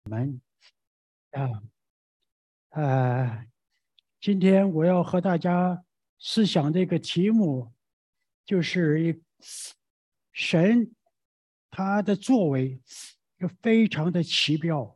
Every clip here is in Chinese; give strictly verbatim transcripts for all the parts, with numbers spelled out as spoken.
啊，呃，今天我要和大家思想这个题目，就是一神他的作为就非常的奇妙。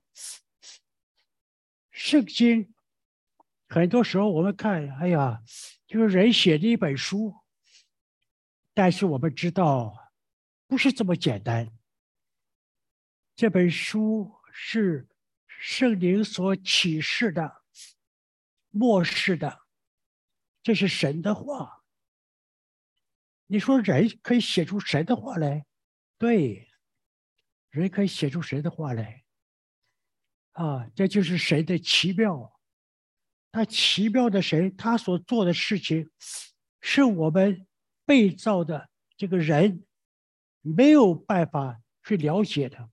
圣经很多时候我们看，哎呀，就是人写的一本书，但是我们知道不是这么简单。这本书是圣灵所启示的、漠视的，这是神的话。你说人可以写出神的话来？对，人可以写出神的话来啊，这就是神的奇妙。他奇妙的神，他所做的事情，是我们被造的这个人没有办法去了解的，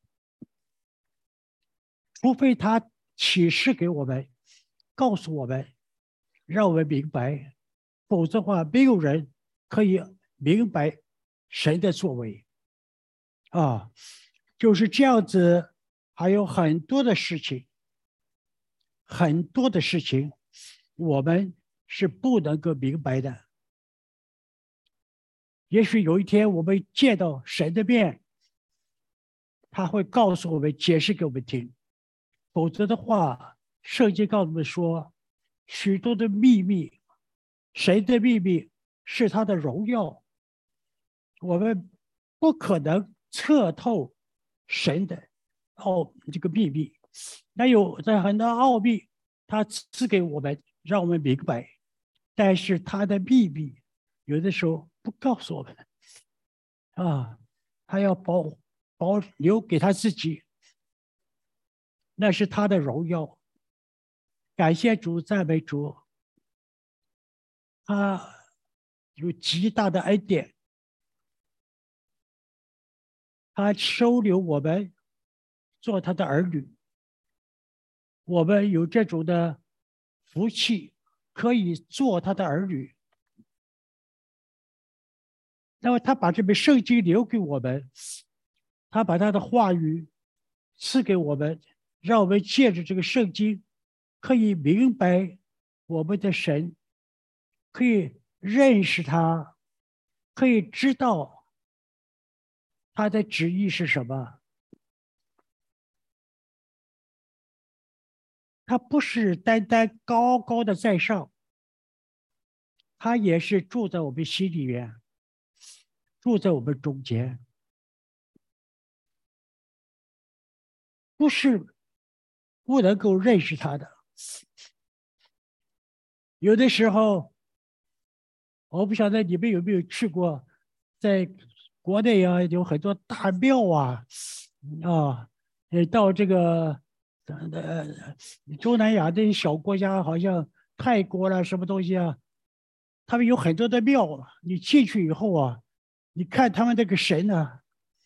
除非他启示给我们，告诉我们，让我们明白，否则的话，没有人可以明白神的作为啊，就是这样子。还有很多的事情，很多的事情，我们是不能够明白的。也许有一天我们见到神的面，他会告诉我们、解释给我们听。否则的话，圣经告诉我们说，许多的秘密，神的秘密是他的荣耀，我们不可能测透神的奥这个秘密。那有在很多奥秘，他赐给我们，让我们明白，但是他的秘密有的时候不告诉我们啊，他要保保留给他自己，那是他的荣耀。感谢主，赞美主，他有极大的恩典，他收留我们做他的儿女，我们有这种的福气，可以做他的儿女。那么他把这本圣经留给我们，他把他的话语赐给我们，让我们借着这个圣经，可以明白我们的神，可以认识他，可以知道他的旨意是什么。他不是单单高高的在上，他也是住在我们心里面，住在我们中间，不是不能够认识他的。有的时候，我不晓得你们有没有去过，在国内啊，有很多大庙啊，啊，呃，到这个呃中南亚这些小国家，好像泰国啦什么东西啊，他们有很多的庙啊。你进去以后啊，你看他们这个神呢、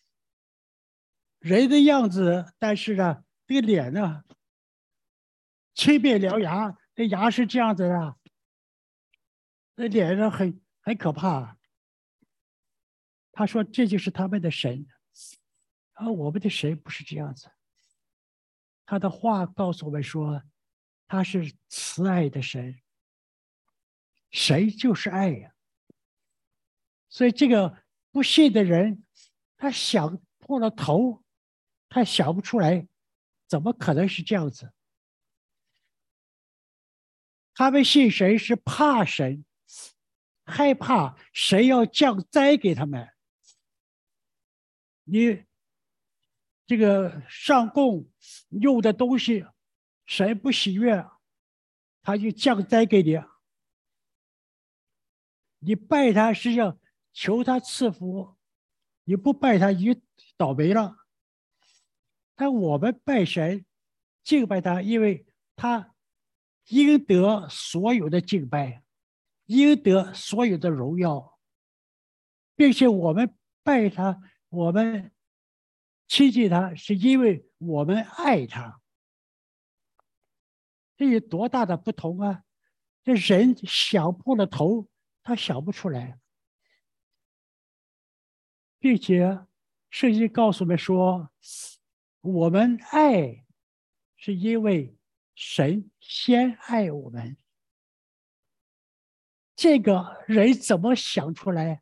人的样子，但是呢，这个脸呢，青面獠牙，这牙是这样子的，那脸上很很可怕。他说这就是他们的神，而我们的神不是这样子。他的话告诉我们说，他是慈爱的神，神就是爱呀。所以这个不信的人，他想破了头，他想不出来，怎么可能是这样子？他们信神是怕神，害怕神要降灾给他们。你这个上供用的东西，神不喜悦，他就降灾给你。你拜他是要求他赐福，你不拜他，你就倒霉了。但我们拜神，敬拜他，因为他应得所有的敬拜，应得所有的荣耀，并且我们拜他，我们亲近他，是因为我们爱他。这有多大的不同啊！这人想破了头，他想不出来，并且圣经告诉我们说，我们爱是因为神先爱我们。这个人怎么想出来？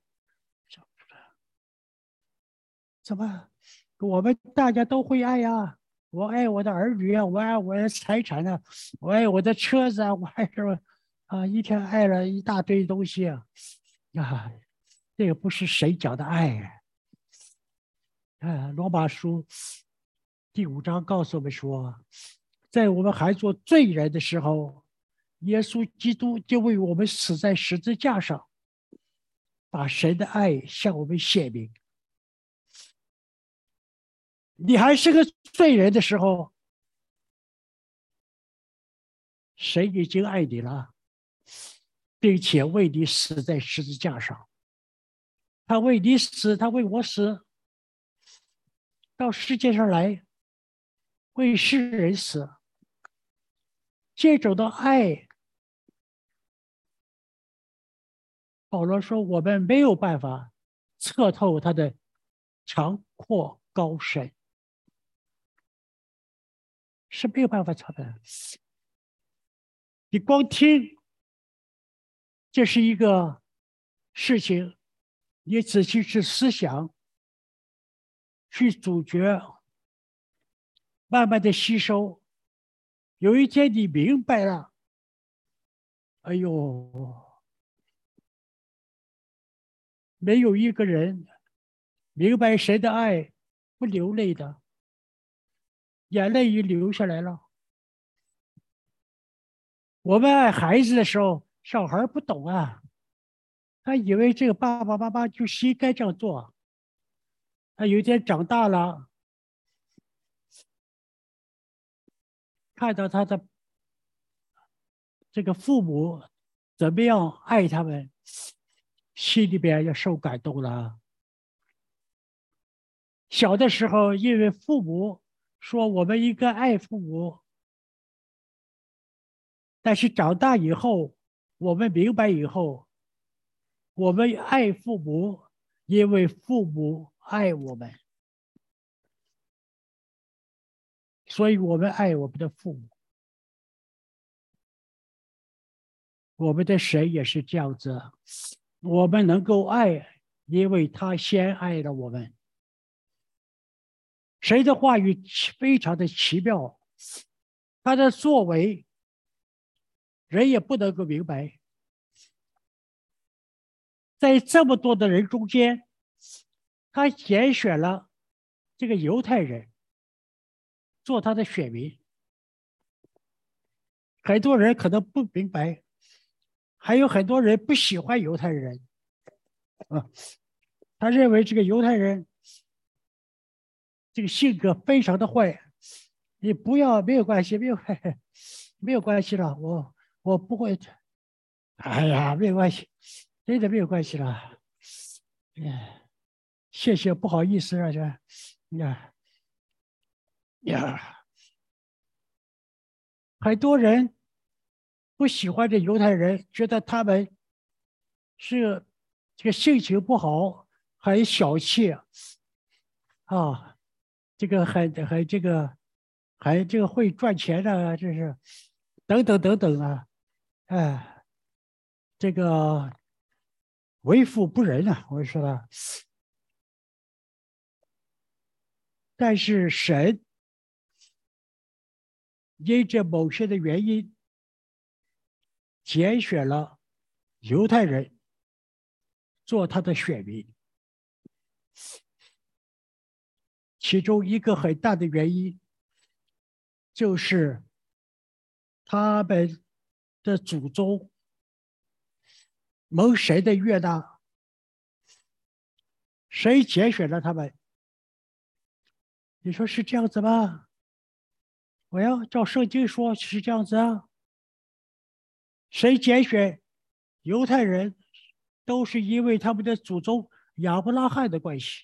怎么？我们大家都会爱呀！我爱我的儿女啊，我爱我的财产啊，我爱我的车子啊，我爱什么啊？一天爱了一大堆东西啊！啊，这个不是谁讲的爱啊！啊，罗马书第五章告诉我们说，在我们还做罪人的时候，耶稣基督就为我们死在十字架上，把神的爱向我们显明。你还是个罪人的时候，神已经爱你了，并且为你死在十字架上。他为你死，他为我死，到世界上来，为世人死。这种的爱，保罗说我们没有办法测透他的长阔高深，是没有办法测的。你光听，这是一个事情，你仔细去思想，去咀嚼，慢慢的吸收。有一天你明白了，哎呦，没有一个人明白神的爱不流泪的，眼泪也流下来了。我们爱孩子的时候，小孩不懂啊，他以为这个爸爸妈妈就应该这样做。他有一天长大了，看到他的这个父母怎么样爱他们，心里边也受感动了。小的时候，因为父母说我们应该爱父母，但是长大以后，我们明白以后，我们爱父母，因为父母爱我们，所以我们爱我们的父母。我们的神也是这样子，我们能够爱，因为他先爱了我们。神的话语非常的奇妙，他的作为人也不能够明白。在这么多的人中间，他拣选了这个犹太人做他的选民。很多人可能不明白，还有很多人不喜欢犹太人啊，他认为这个犹太人这个性格非常的坏。你不要，没有关系，没有没有关系了，我我不会。哎呀，没有关系，真的没有关系了。哎，谢谢，不好意思啊，这呀呀，很多人不喜欢这犹太人，觉得他们是这个性情不好，很小气啊，这个很很这个还这个会赚钱的，这是等等等等啊，哎，这个为富不仁啊，我说了。但是神因着某些的原因，拣选了犹太人做他的选民，其中一个很大的原因就是他们的祖宗蒙神的悦纳，谁拣选了他们？你说是这样子吗？我要照圣经说是这样子啊。谁拣选犹太人，都是因为他们的祖宗亚伯拉罕的关系。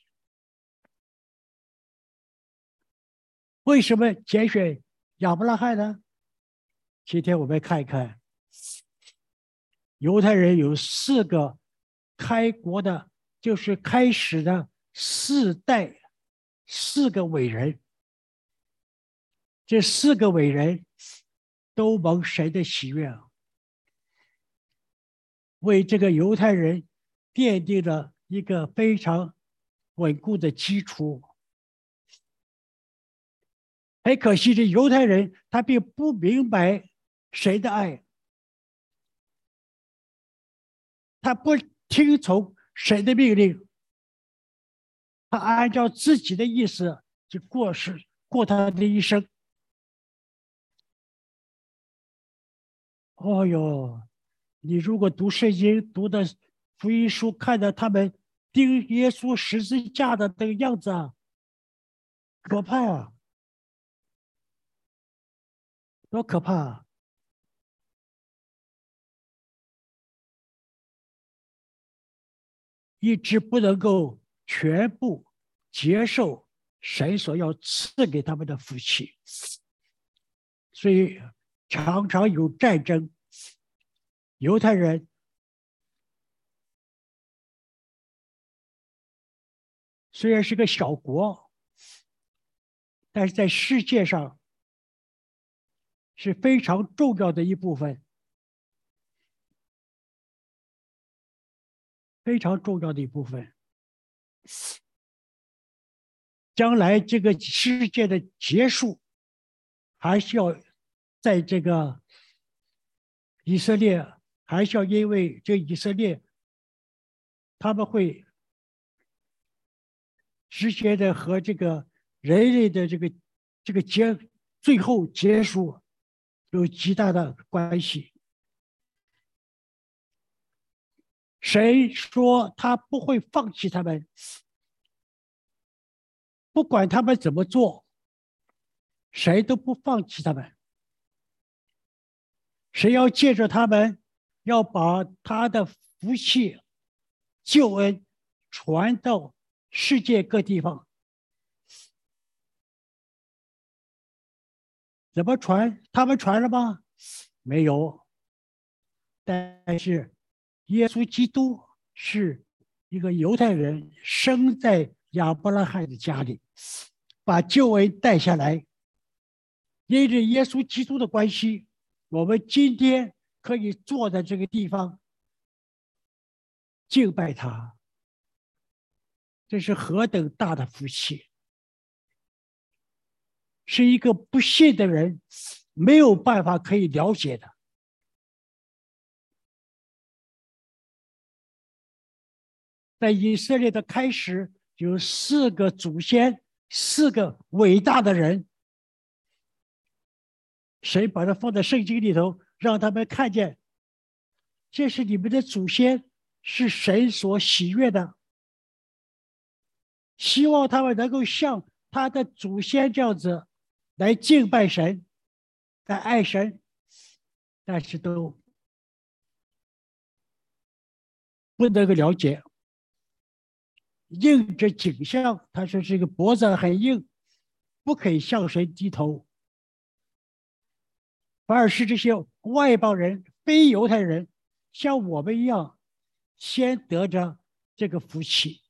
为什么拣选亚伯拉罕呢？今天我们看一看，犹太人有四个开国的，就是开始的四代，四个伟人。 这四个伟人都蒙神的喜悦，为这个犹太人奠定了一个非常稳固的基础。很可惜，这犹太人他并不明白神的爱，他不听从神的命令，他按照自己的意思就过世过他的一生。哦哟，你如果读圣经，读的福音书，看到他们钉耶稣十字架的那个样子啊，可怕啊！多可怕啊！一直不能够全部接受神所要赐给他们的福气，所以常常有战争。犹太人虽然是个小国，但是在世界上是非常重要的一部分，非常重要的一部分。将来这个世界的结束，还是要在这个以色列，还是要因为这以色列，他们会直接的和这个人类的这个这个结最后结束有极大的关系。谁说他不会放弃他们？不管他们怎么做，谁都不放弃他们。谁要借着他们，要把他的福气、救恩传到世界各地方。怎么传？他们传了吗？没有。但是耶稣基督是一个犹太人，生在亚伯拉罕的家里，把救恩带下来。因着耶稣基督的关系，我们今天可以坐在这个地方敬拜他，这是何等大的福气！是一个不信的人没有办法可以了解的。在以色列的开始，有四个祖先，四个伟大的人，谁把它放在圣经里头，让他们看见，这是你们的祖先，是神所喜悦的，希望他们能够像他的祖先这样子来敬拜神，来爱神，但是都不能够了解。硬着颈项，他说这个脖子很硬，不肯向神低头，反而是这些外邦人、非犹太人，像我们一样，先得着这个福气。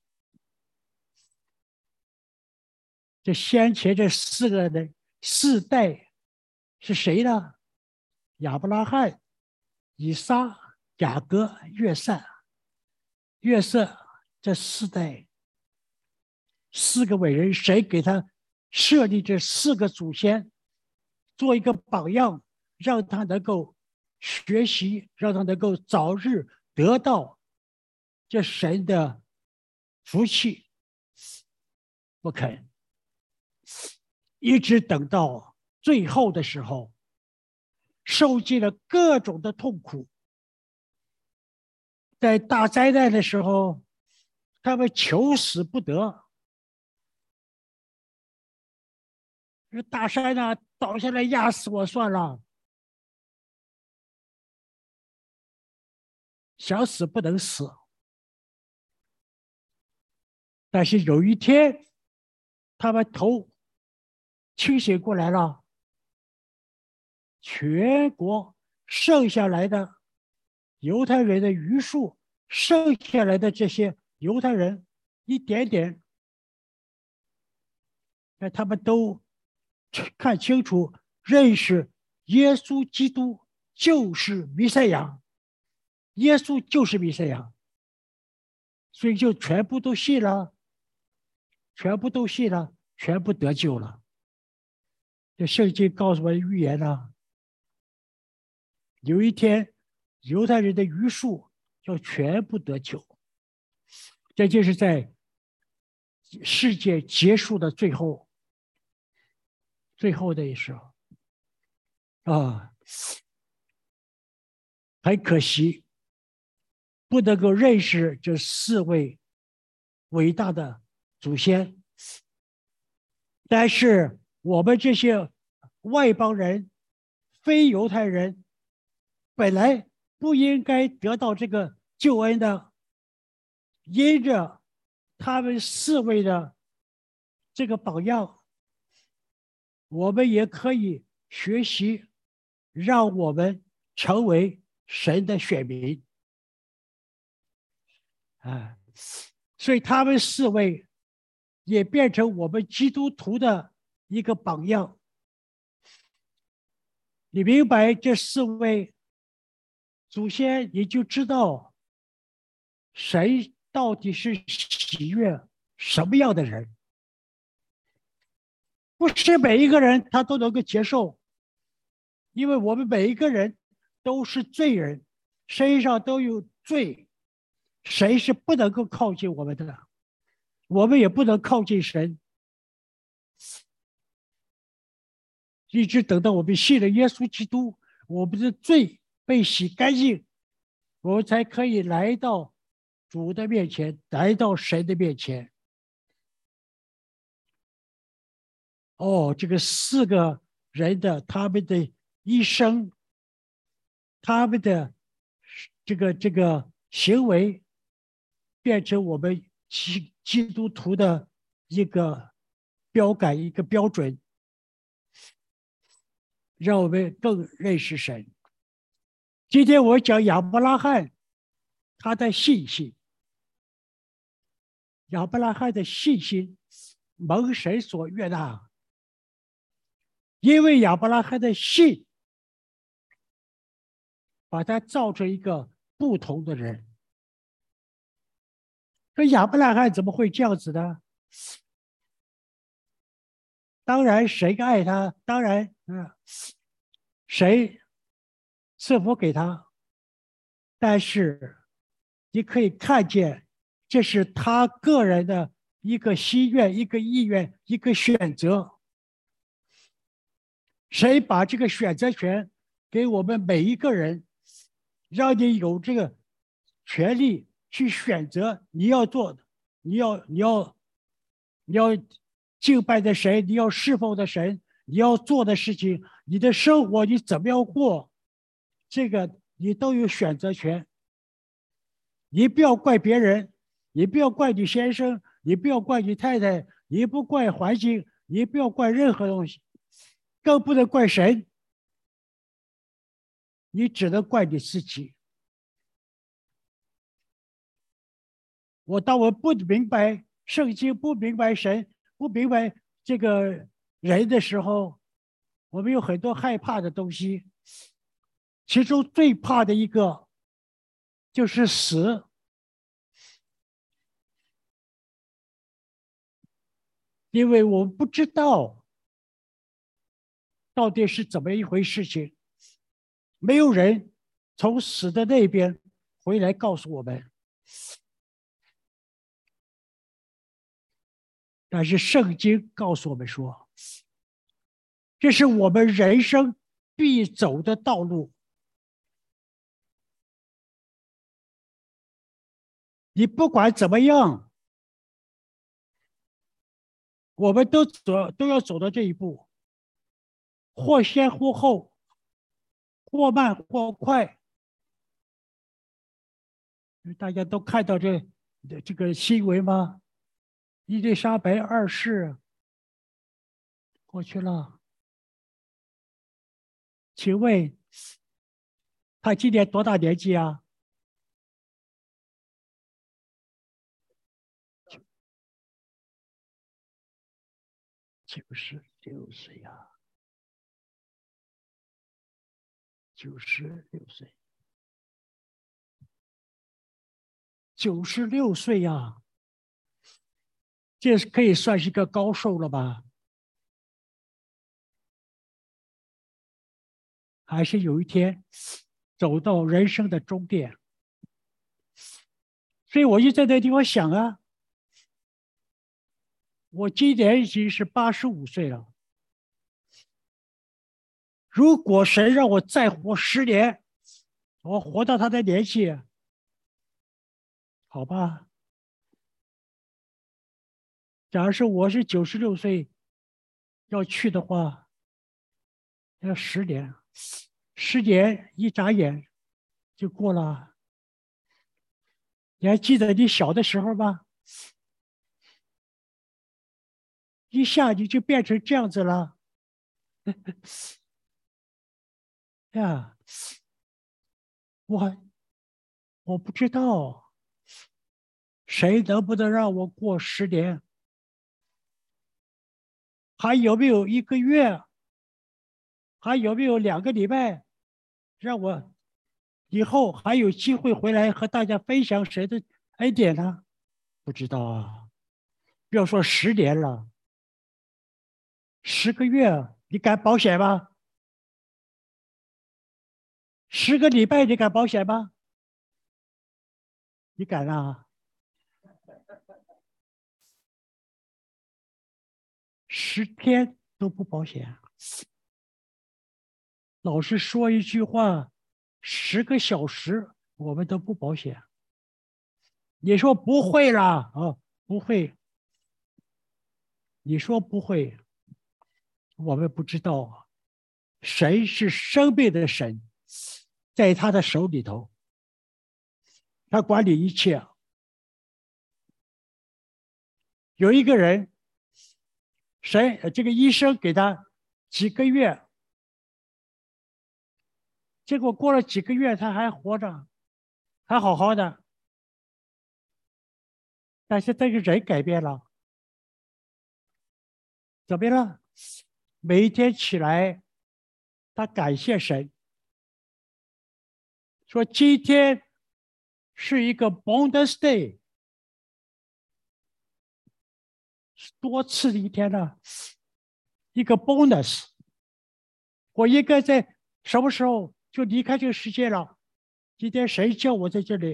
这先前这四个人四代是谁呢？亚伯拉罕、以撒、雅各、约瑟、约瑟这四代。四个伟人，谁给他设立这四个祖先，做一个榜样，让他能够学习，让他能够早日得到这神的福气，不肯，一直等到最后的时候，受尽了各种的痛苦，在大灾难的时候，他们求死不得。这大山呢、啊，倒下来压死我算了，想死不能死。但是有一天，他们头清醒过来了，全国剩下来的犹太人的余数，剩下来的这些犹太人一点点，那他们都看清楚，认识耶稣基督就是弥赛亚，耶稣就是弥赛亚，所以就全部都信了，全部都信了，全部得救了。这圣经告诉我预言了，有一天犹太人的余数要全部得救，这就是在世界结束的最后，最后的时候啊，很可惜，不能够认识这四位伟大的祖先，但是我们这些外邦人、非犹太人，本来不应该得到这个救恩的，因着他们四位的这个榜样，我们也可以学习，让我们成为神的选民啊！所以他们四位也变成我们基督徒的一个榜样。你明白这四位祖先，你就知道谁到底是喜悦什么样的人。不是每一个人他都能够接受，因为我们每一个人都是罪人，身上都有罪，谁是不能够靠近我们的，我们也不能靠近神。一直等到我们信了耶稣基督，我们的罪被洗干净，我们才可以来到主的面前，来到神的面前。哦，这个四个人的他们的一生，他们的这个这个行为，变成我们基基督徒的一个标杆，一个标准，让我们更认识神。今天我讲亚伯拉罕他的信心，亚伯拉罕的信心蒙神所悦纳，因为亚伯拉罕的信把他造成一个不同的人。这亚伯拉罕怎么会这样子呢？当然谁爱他，当然嗯，谁赐福给他，但是你可以看见，这是他个人的一个心愿、一个意愿、一个选择。谁把这个选择权给我们每一个人，让你有这个权利去选择你要做的，你要你要你要敬拜的神，你要侍奉的神，你要做的事情，你的生活你怎么样过，这个你都有选择权。你不要怪别人，你不要怪你先生，你不要怪你太太，你不怪环境，你不要怪任何东西，更不能怪神，你只能怪你自己。我当我不明白圣经，不明白神，不明白这个人的时候，我们有很多害怕的东西，其中最怕的一个就是死。因为我们不知道到底是怎么一回事情，没有人从死的那边回来告诉我们。但是圣经告诉我们说，这是我们人生必走的道路。你不管怎么样，我们都走都要走到这一步，或先或后，或慢或快。大家都看到这这个新闻吗？伊丽莎白二世过去了，请问他今年多大年纪啊？九十。 六岁呀，九十六岁，九十六岁呀，这是可以算是一个高寿了吧？还是有一天走到人生的终点？所以我就在那地方想啊，我今年已经是八十五岁了。如果神让我再活十年，我活到他的年纪，好吧？假如是我是九十六岁要去的话，要十年，十年一眨眼就过了。你还记得你小的时候吗？一下你就变成这样子了，呀！我我不知道谁能不能让我过十年，还有没有一个月，还有没有两个礼拜，让我以后还有机会回来和大家分享谁的恩典呢？不知道啊，不要说十年了，十个月，你敢保险吗？十个礼拜你敢保险吗？你敢啊？十天都不保险。老师说一句话，十个小时我们都不保险。你说不会啦啊？不会。你说不会，我们不知道。神是生命的神，在他的手里头，他管理一切。有一个人，神这个医生给他几个月，结果过了几个月他还活着，还好好的。但是这个人改变了，怎么样了？每一天起来，他感谢神，说今天是一个 bonus day，多次的一天呢，一个 bonus。我应该在什么时候就离开这个世界了？今天谁叫我在这里？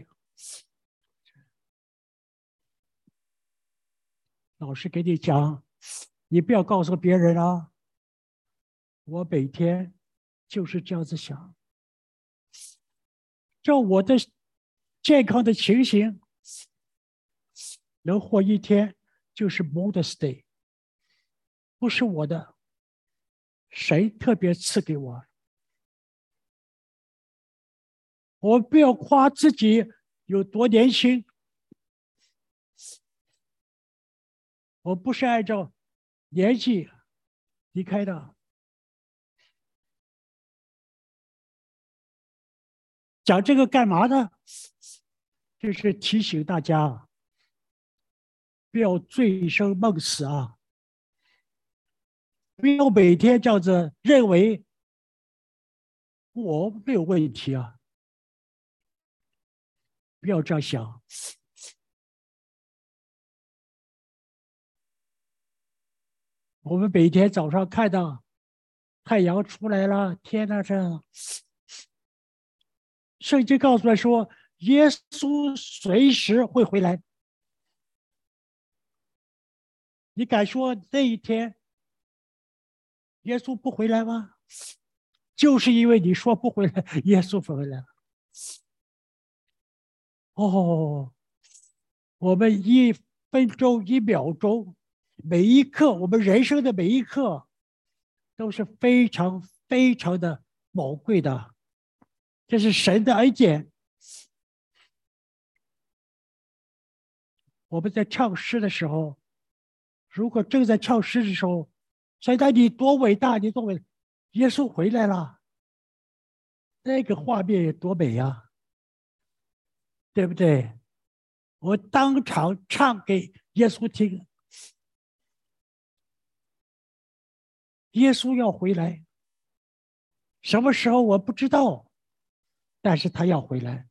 老师给你讲，你不要告诉别人啊。我每天就是这样子想，照我的健康的情形，能活一天就是 bonus day，不是我的，谁特别赐给我？我不要夸自己有多年轻，我不是按照年纪离开的。讲这个干嘛呢？就是提醒大家，不要醉生梦死啊！不要每天这样子认为我没有问题啊！不要这样想。我们每天早上看到太阳出来了，天呐，这样，圣经告诉来说，耶稣随时会回来。你敢说那一天耶稣不回来吗？就是因为你说不回来，耶稣不回来了。哦，我们一分钟一秒钟，每一刻，我们人生的每一刻都是非常非常的宝贵的，这是神的恩典。我们在唱诗的时候，如果正在唱诗的时候，神在你多伟大，你多伟大，耶稣回来了，那个画面有多美呀、啊，对不对？我当场唱给耶稣听。 耶稣要回来，什么时候我不知道，但是他要回来。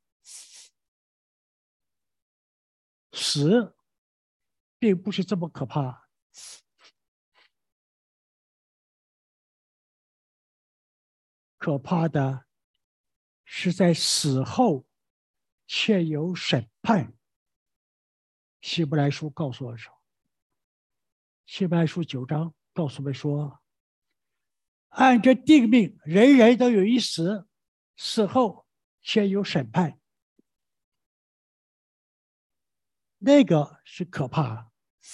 死并不是这么可怕，可怕的是在死后却有审判。希伯来书告诉我说，希伯来书九章告诉我们说，按着定命，人人都有一死，死后却有审判。那个是可怕，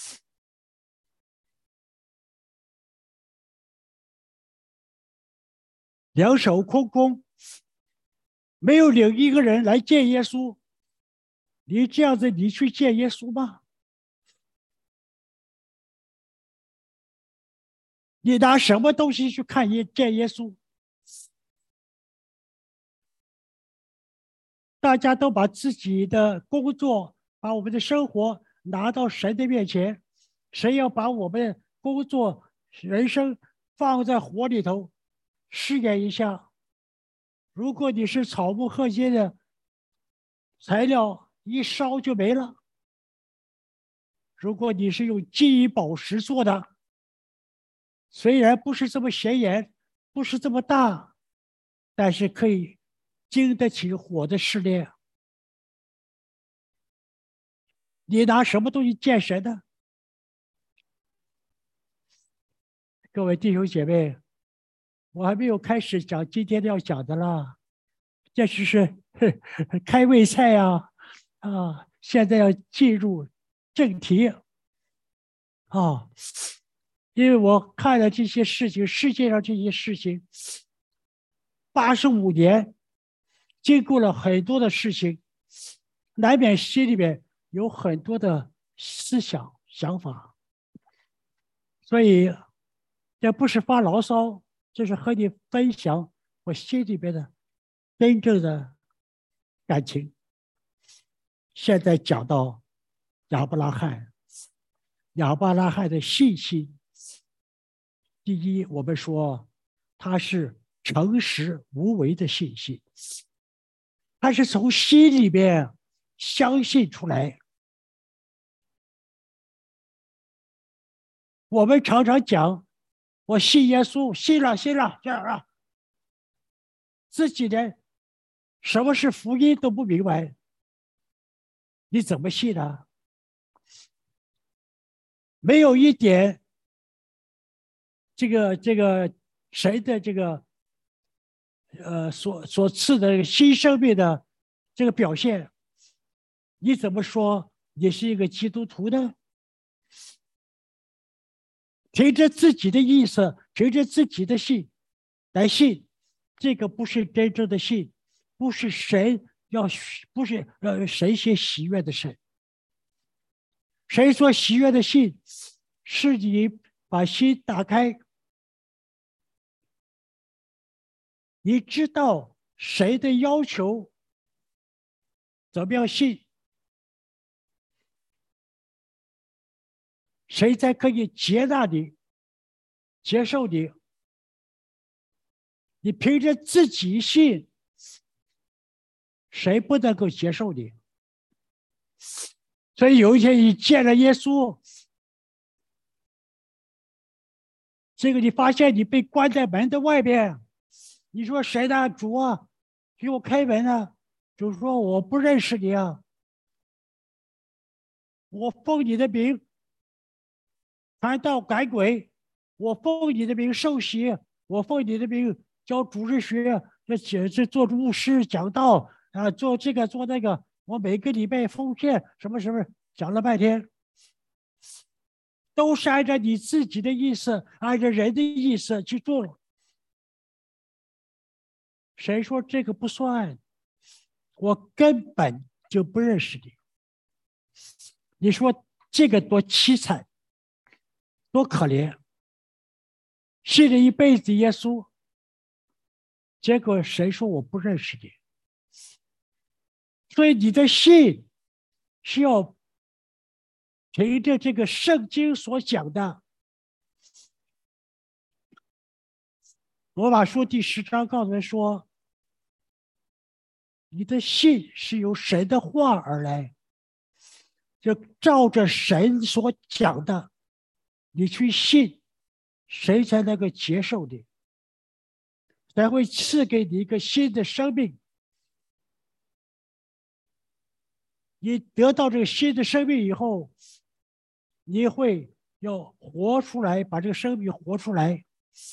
两手空空，没有领一个人来见耶稣。你这样子，你去见耶稣吗？你拿什么东西去看耶见耶稣？大家都把自己的工作，把我们的生活拿到神的面前，神要把我们工作、人生放在火里头试验一下。如果你是草木禾秸的材料，一烧就没了；如果你是用金银宝石做的，虽然不是这么显眼，不是这么大，但是可以经得起火的试炼。你拿什么东西见神呢？各位弟兄姐妹，我还没有开始讲今天要讲的啦，这只是开胃菜呀！啊，现在要进入正题啊，因为我看了这些事情，世界上这些事情，八十五年，经过了很多的事情，难免心里面有很多的思想想法，所以这不是发牢骚，这是和你分享我心里边的真正的感情。现在讲到亚伯拉罕，亚伯拉罕的信心，第一，我们说他是诚实无为的信心，他是从心里面相信出来。我们常常讲，我信耶稣，信了，信了，这样啊，自己连什么是福音都不明白，你怎么信呢？没有一点这个这个神的这个呃所所赐的新生命的这个表现，你怎么说你是一个基督徒呢？凭着自己的意思，凭着自己的信来信，这个不是真正的信，不是神要，不是呃神先喜悦的神。神所喜悦的信，是你把心打开，你知道谁的要求，怎么样信，谁才可以接纳你、接受你。你凭着自己信，谁不能够接受你？所以有一天你见了耶稣，这个你发现你被关在门的外边，你说谁呢？主啊，给我开门啊！主说我不认识你啊，我奉你的名传道赶鬼，我奉你的名受洗，我奉你的名教主日学，这解这做牧师讲道啊，做这个做那个，我每个礼拜奉献什么什么，讲了半天，都是按照你自己的意思，按照人的意思去做了。谁说这个不算？我根本就不认识你。你说这个多凄惨，多可怜！信了一辈子耶稣，结果谁说我不认识你？所以你的信是要凭着这个圣经所讲的， 罗马书第十章告诉人说，你的信是由神的话而来，就照着神所讲的，你去信，谁才能够接受你，才会赐给你一个新的生命。你得到这个新的生命以后，你会要活出来，把这个生命活出来。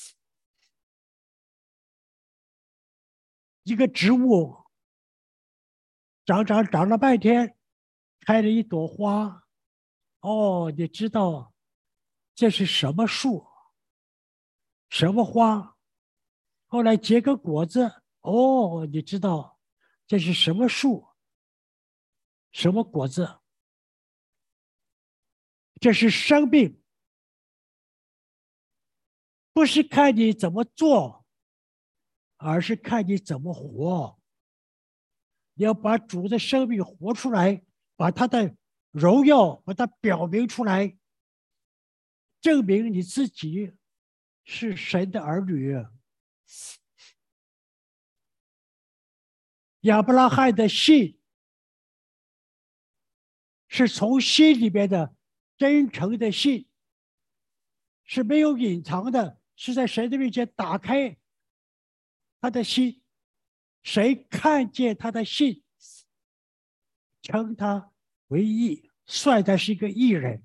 一个植物长长长了半天，开了一朵花，哦，你知道这是什么树，什么花？后来结个果子，哦，你知道这是什么树，什么果子？这是生命，不是看你怎么做，而是看你怎么活。你要把主的生命活出来，把他的荣耀把它表明出来，证明你自己是神的儿女。亚伯拉罕的信是从心里面的真诚的信，是没有隐藏的，是在神的面前打开他的心，谁看见他的信，称他为义，算他是一个义人。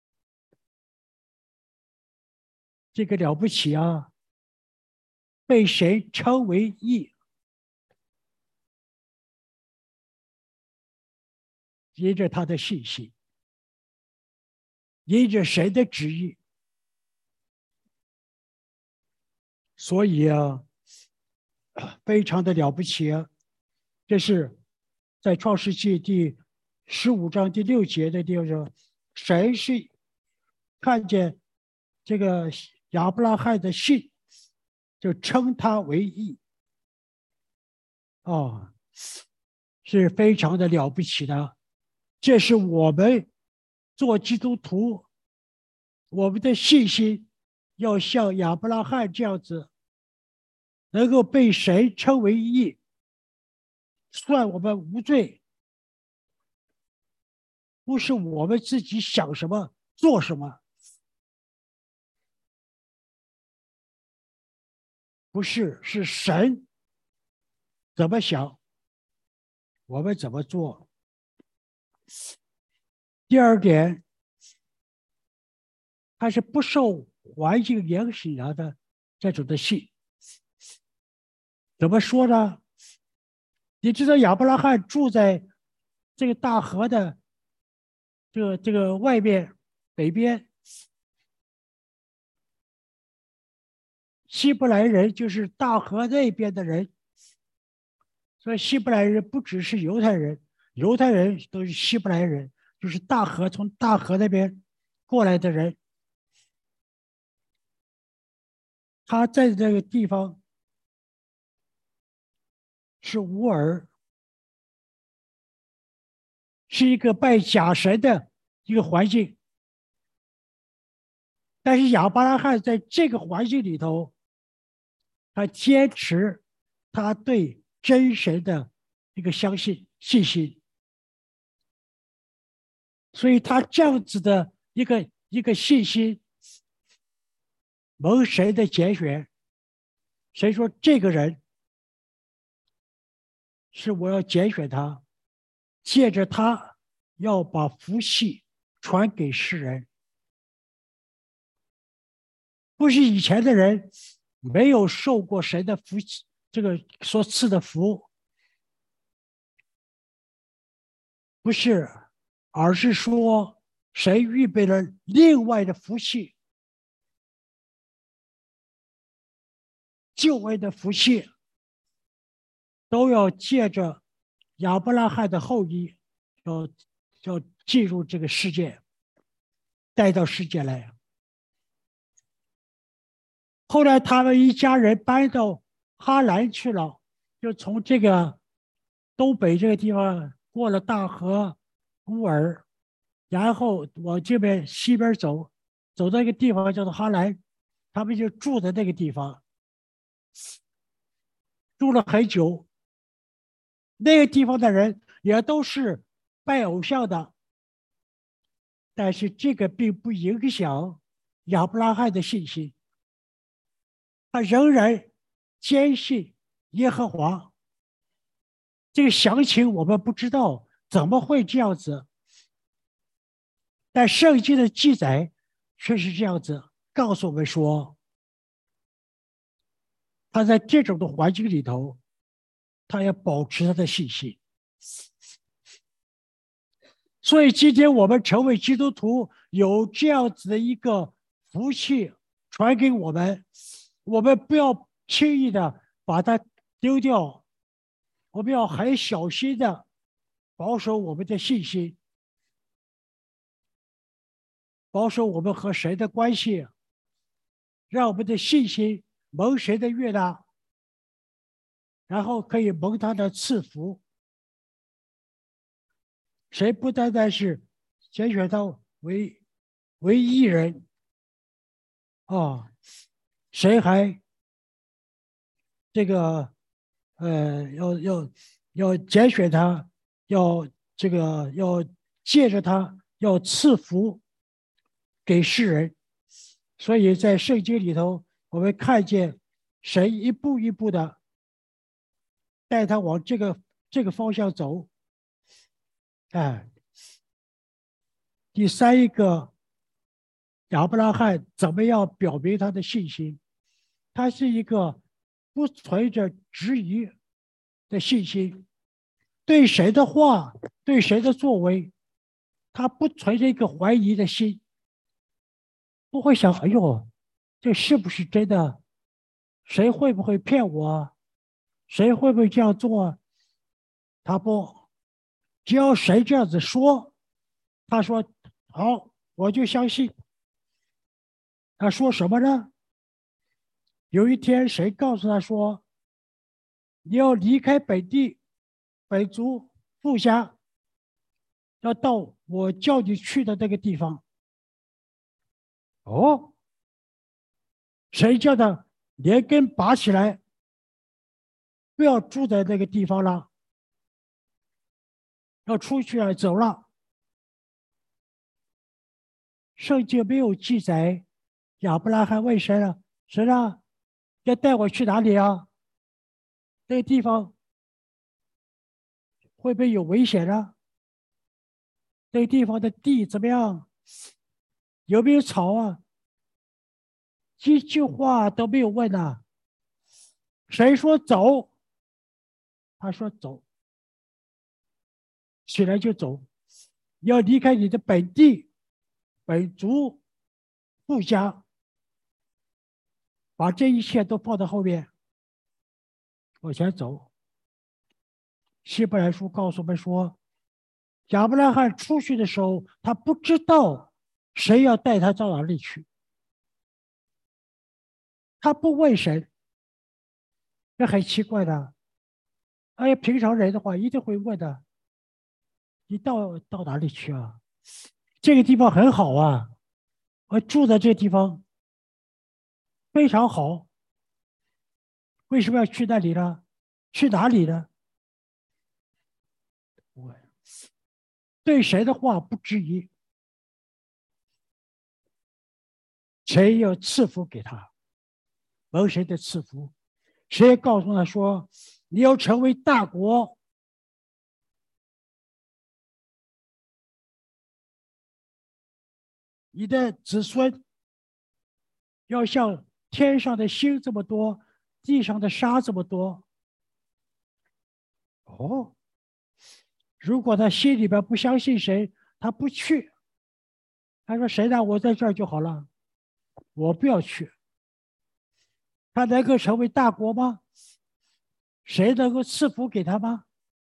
这个了不起啊！被神称为义，因着他的信心，因着神的旨意，所以啊，非常的了不起啊！这是在创世纪第十五章第六节的地方说，神是看见这个亚伯拉罕的信，就称他为义。哦，是非常的了不起的。这是我们做基督徒，我们的信心要像亚伯拉罕这样子，能够被神称为义，算我们无罪，不是我们自己想什么做什么，不是，是神怎么想，我们怎么做。第二点，它是不受环境影响的这种的信。怎么说呢？你知道亚伯拉罕住在这个大河的这个这个外面北边，希伯来人就是大河那边的人，所以希伯来人不只是犹太人，犹太人都是希伯来人，就是大河从大河那边过来的人。他在这个地方是乌尔，是一个拜假神的一个环境。但是亚伯拉罕在这个环境里头，他坚持他对真神的一个相信信心，所以他这样子的一个一个信心，蒙神的拣选，谁说这个人是我要拣选他，借着他要把福气传给世人，不是以前的人没有受过神的福气，这个所赐的福，不是，而是说神预备了另外的福气，救恩的福气，都要借着亚伯拉罕的后裔，要要进入这个世界，带到世界来。后来他们一家人搬到哈兰去了，就从这个东北这个地方过了大河乌尔，然后往这边西边走，走到一个地方叫做哈兰，他们就住在那个地方。 住了很久，那个地方的人也都是拜偶像的，但是这个并不影响亚伯拉罕的信心，他仍然坚信耶和华。这个详情我们不知道，怎么会这样子？但圣经的记载却是这样子告诉我们说，他在这种的环境里头，他要保持他的信心。所以今天我们成为基督徒，有这样子的一个福气传给我们，我们不要轻易的把它丢掉，我们要很小心的保守我们的信心，保守我们和神的关系，让我们的信心蒙神的悦纳，然后可以蒙他的赐福。神不单单是拣选他为为义人啊，神还这个呃要要要拣选他，要这个要借着他要赐福给世人。所以在圣经里头，我们看见神一步一步的带他往这个这个方向走。哎，第三一个，亚伯拉罕怎么样表明他的信心？他是一个不存着质疑的信心，对神的话，对神的作为，他不存着一个怀疑的心，不会想，哎呦，这是不是真的？谁会不会骗我？谁会不会这样做？他不，只要谁这样子说，他说好，我就相信。他说什么呢？有一天，谁告诉他说：“你要离开本地、本族、故乡，要到我叫你去的那个地方。”哦，谁叫他连根拔起来，不要住在那个地方了，要出去了，走了。圣经没有记载亚伯拉罕问神了：神啊，要带我去哪里啊？那个地方会不会有危险啊？那个地方的地怎么样？有没有草啊？一句话都没有问呐。谁说走？他说走，起来就走。要离开你的本地、本族、故乡，把这一切都放在后面，往前走。希伯来书告诉我们说，亚伯拉罕出去的时候，他不知道谁要带他到哪里去，他不问神，这很奇怪的。哎呀，平常人的话一定会问的，你到到哪里去啊？这个地方很好啊，我住在这个地方非常好，为什么要去那里呢？去哪里呢？我对神的话不质疑，谁要赐福给他，蒙神的赐福，谁告诉他说你要成为大国，你的子孙要像天上的星这么多，地上的沙这么多。哦，如果他心里边不相信神，他不去，他说神让我在这儿就好了，我不要去。他能够成为大国吗？谁能够赐福给他吗？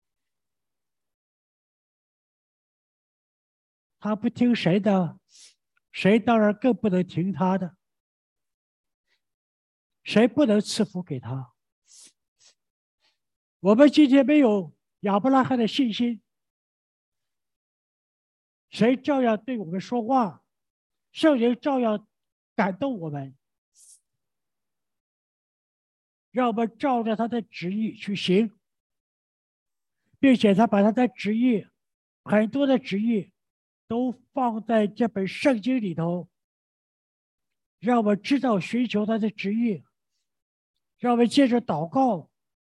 他不听谁的，谁当然更不能听他的。谁不能赐福给他？我们今天没有亚伯拉罕的信心，谁照样对我们说话，圣灵照样感动我们， 让我们照着他的旨意去行，并且他把他的旨意，很多的旨意都放在这本圣经里头，让我们知道寻求他的旨意，让我们借着祷告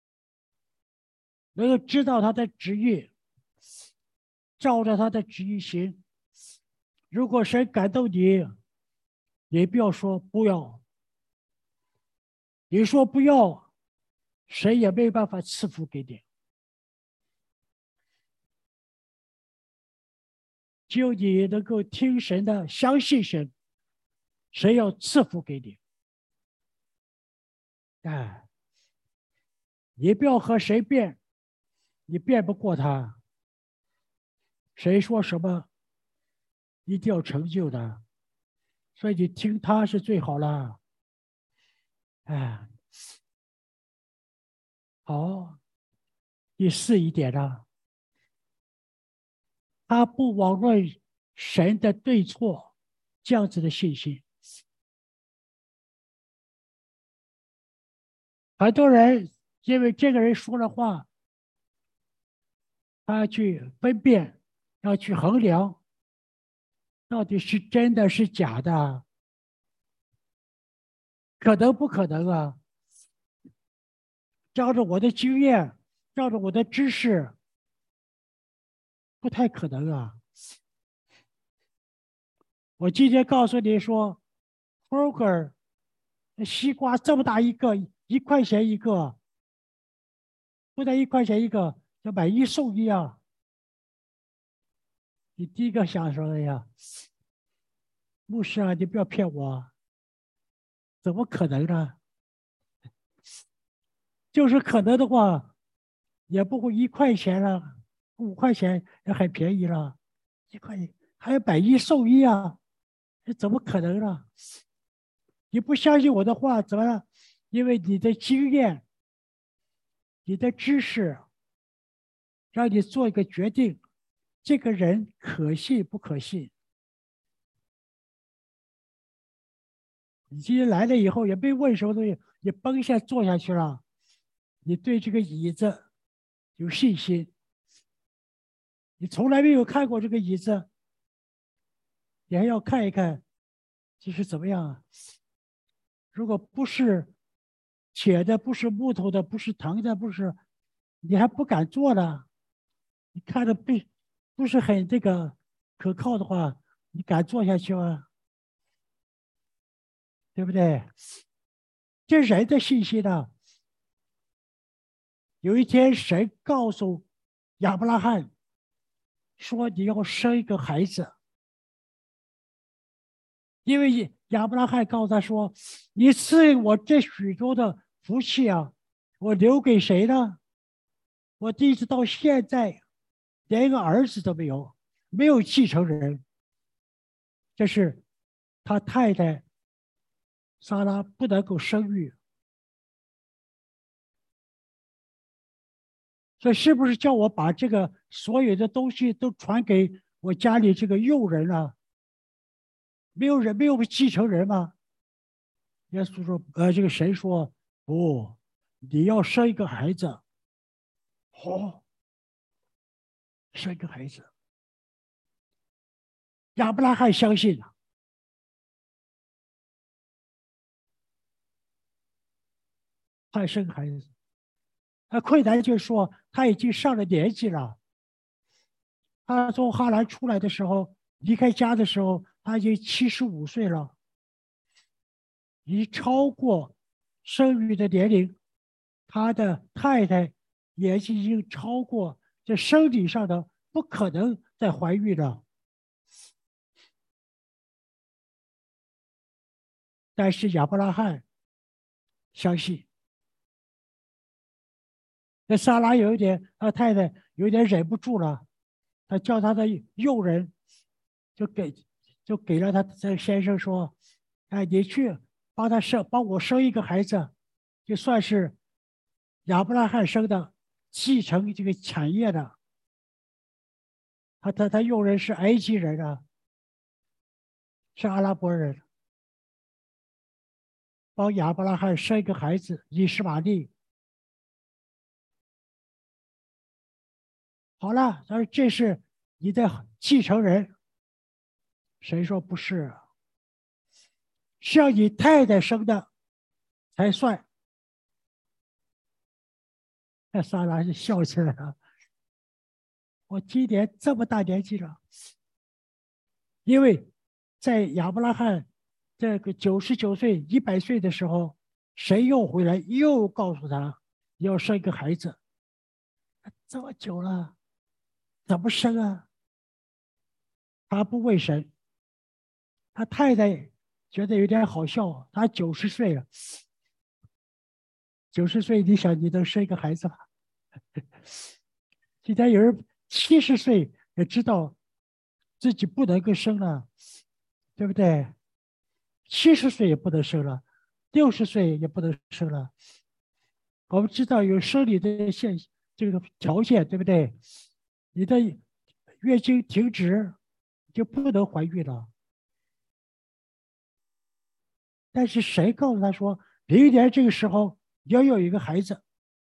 能够知道他的旨意，照着他的旨意行。如果神感动你，你不要说不要，你说不要，神也没有办法赐福给你。只有你能够听神的，相信神，神要赐福给你。哎，你不要和谁辩，你辩不过他。谁说什么，一定要成就的，所以你听他是最好了。哎，好，第四一点呢，他不妄论神的对错，这样子的信心。很多人因为这个人说了话，他去分辨，要去衡量，到底是真的是假的，可能不可能啊？照着我的经验，照着我的知识，不太可能啊。我今天告诉你说 f r o g e r 西瓜这么大一个，一块钱一个，不但一块钱一个，要买一送一啊！你第一个想说的呀，牧师啊，你不要骗我，怎么可能呢？就是可能的话，也不会一块钱了，五块钱也很便宜了，一块还要买一送一啊，这怎么可能呢？你不相信我的话，怎么了？因为你的经验、你的知识，让你做一个决定，这个人可信不可信？你今天来了以后也没问什么东西，你蹦一下坐下去了，你对这个椅子有信心，你从来没有看过这个椅子，你还要看一看，这是怎么样啊？如果不是铁的，不是木头的，不是藤的，不是，你还不敢坐呢。你看着不不是很这个可靠的话，你敢坐下去吗？对不对？这人的信息呢？有一天，神告诉亚伯拉罕说：“你要生一个孩子。”因为亚伯拉罕告诉他说：“你赐我这许多的福气啊，我留给谁呢？我一直到现在连一个儿子都没有，没有继承人。这是他太太莎拉不能够生育，所以是不是叫我把这个所有的东西都传给我家里这个佣人啊？没有人，没有继承人吗？”耶稣说：“呃，这个神说不，你要生一个孩子。好、哦，生一个孩子。”亚伯拉罕相信了，他生孩子。他困难就是说他已经上了年纪了。他从哈兰出来的时候，离开家的时候，他已经七十五岁了，已超过生育的年龄。他的太太也已经超过这生理上的不可能再怀孕了。但是亚伯拉罕相信。那莎拉有一点，他太太有点忍不住了，他叫他的佣人就给就给了他这先生说：“哎，你去帮他生，帮我生一个孩子，就算是亚伯拉罕生的，继承这个产业的。”他他他佣人是埃及人啊，是阿拉伯人。 帮亚伯拉罕生一个孩子以实玛利。好了，他说这是你的继承人。神说不是，是要你太太生的才算。那撒拉就笑起来了。我今年这么大年纪了，因为在亚伯拉罕这个九十九岁、一百岁的时候，神又回来又告诉他要生一个孩子。这么久了，怎么生啊？他不问神，他太太觉得有点好笑。他九十岁了，九十岁，你想你能生一个孩子吗？今天有人七十岁也知道自己不能够生了，对不对？七十岁也不能生了，六十岁也不能生了。我们知道有生理的现这个条件，对不对？你的月经停止就不能怀孕了。但是谁告诉他说，明年这个时候你要有一个孩子？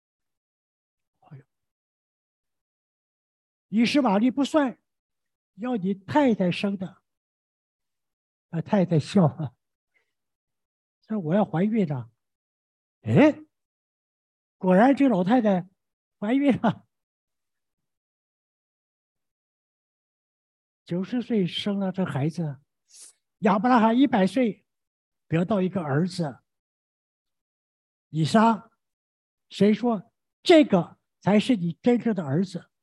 以实玛利不算，要你太太生的。啊，太太笑了，说我要怀孕了。哎，果然这老太太怀孕了，九十岁生了这孩子。亚伯拉罕一百岁得到一个儿子以撒。谁说这个才是你真正的儿子？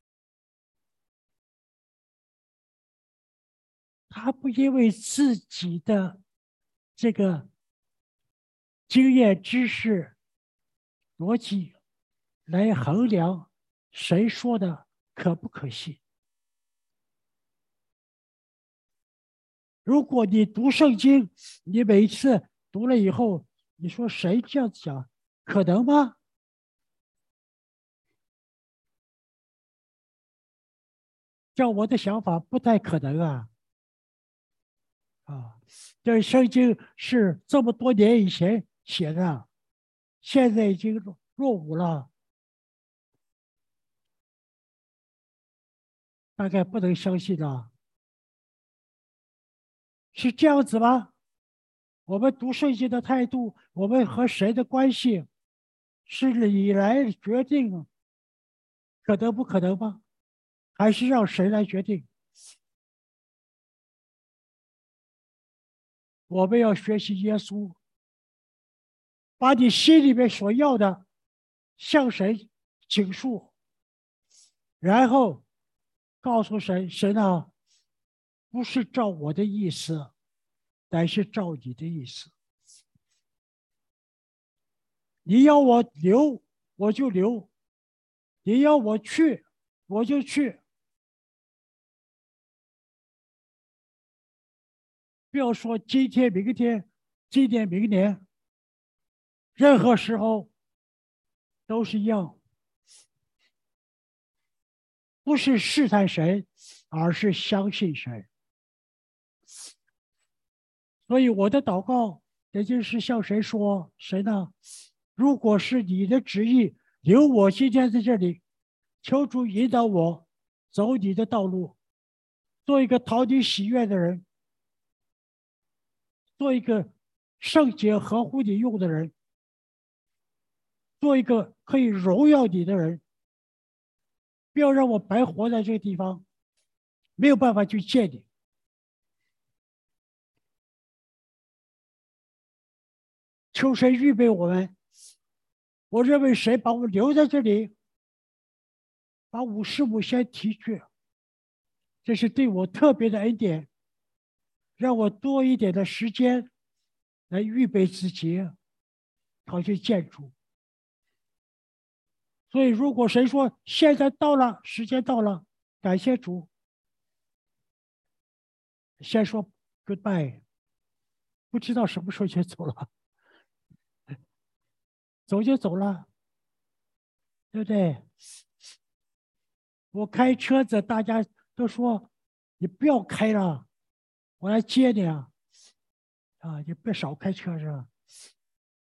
他不因为自己的这个经验、知识、逻辑来衡量谁说的可不可信。如果你读圣经，你每一次读了以后，你说谁这样讲，可能吗？照我的想法，不太可能啊！啊，这圣经是这么多年以前写的，现在已经落伍了，大概不能相信了。是这样子吗？我们读圣经的态度，我们和神的关系，是你来决定可能不可能吗？还是让神来决定？我们要学习耶稣，把你心里面所要的向神倾诉，然后告诉神：神啊，不是照我的意思，乃是照你的意思。你要我留，我就留；你要我去，我就去。不要说今天、明天、今年、明年，任何时候都是一样，不是试探神，而是相信神。所以我的祷告，也就是向神说：神呢，如果是你的旨意，留我今天在这里，求主引导我走你的道路，做一个讨你喜悦的人，做一个圣洁合乎你用的人，做一个可以荣耀你的人。不要让我白活在这个地方，没有办法去见你。求神预备我们。我认为谁把我留在这里，把五师母先提去，这是对我特别的恩典，让我多一点的时间来预备自己，好去见主。所以，如果谁说现在到了，时间到了，感谢主，先说 goodbye，不知道什么时候就走了，走就走了，对不对？我开车子，大家都说你不要开了，我来接你啊！啊，你别少开车是吧？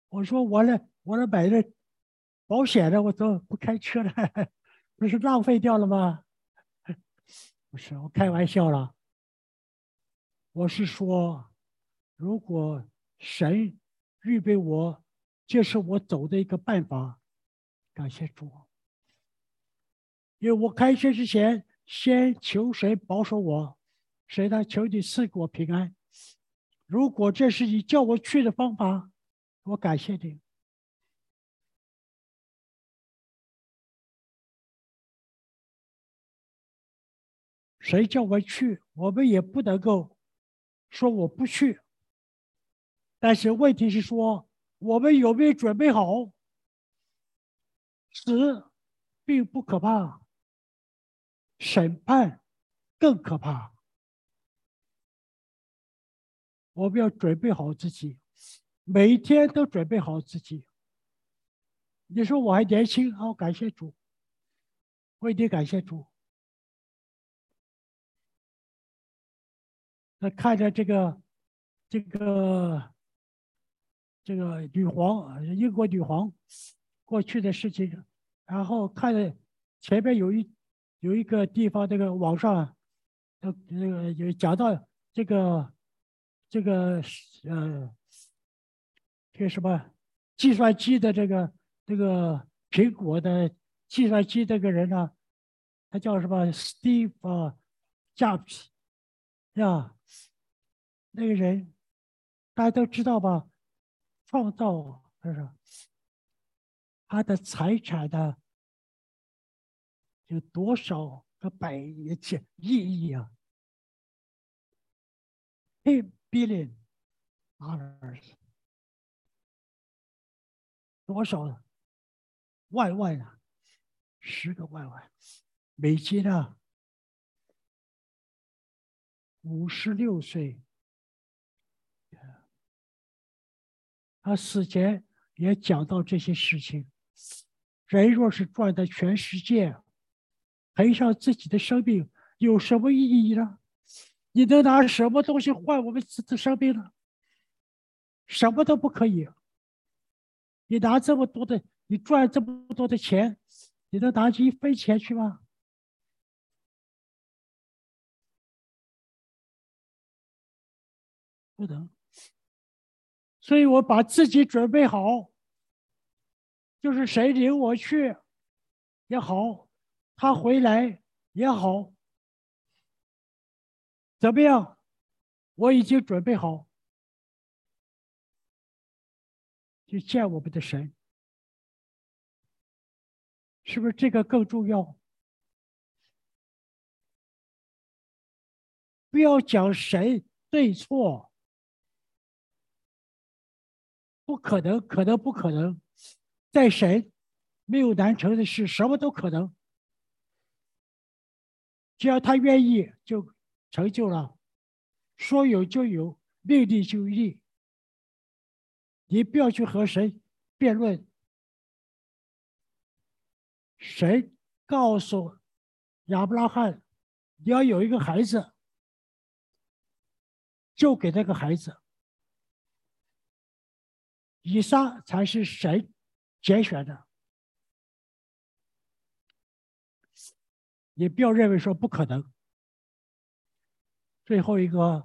我说我来我来买的保险的，我都不开车了，不是浪费掉了吗？不是，我开玩笑了。我是说，如果神预备我，这是我走的一个办法，感谢主。因为我开车之前，先求神保守我，神呢，求你赐给我平安。如果这是你叫我去的方法，我感谢你。谁叫我去，我们也不能够说我不去。但是问题是说，我们有没有准备好？死并不可怕，审判更可怕。我们要准备好自己，每一天都准备好自己。你说我还年轻，好，感谢主，为你感谢主。那看着这个，这个，这个女皇，英国女皇过去的事情，然后看着前面有一有一个地方，这个网上，呃，那个有讲到这个这个呃，这个什么计算机的这个这个苹果的计算机这个人呢，他叫什么 Steve 啊 Jobs 呀？那个人大家都知道吧？创造是是他的财产的有多少个百亿千亿亿啊？ten billion dollars 多少万万啊？十个万万美金啊！五十六岁，他死前也讲到这些事情。人若是赚得全世界，赔上自己的生命，有什么意义呢？你能拿什么东西换我们的生命呢？什么都不可以。你拿这么多的，你赚这么多的钱，你能拿起一分钱去吗？不能。所以我把自己准备好，就是谁领我去也好，他回来也好，怎么样？我已经准备好去见我们的神，是不是这个更重要？不要讲谁对错，不可能，可能不可能，在神没有难成的事，什么都可能。只要他愿意，就成就了。说有就有，命立就立。你不要去和神辩论。神告诉亚伯拉罕，你要有一个孩子，就给那个孩子。以撒才是神拣选的。你不要认为说不可能。最后一个，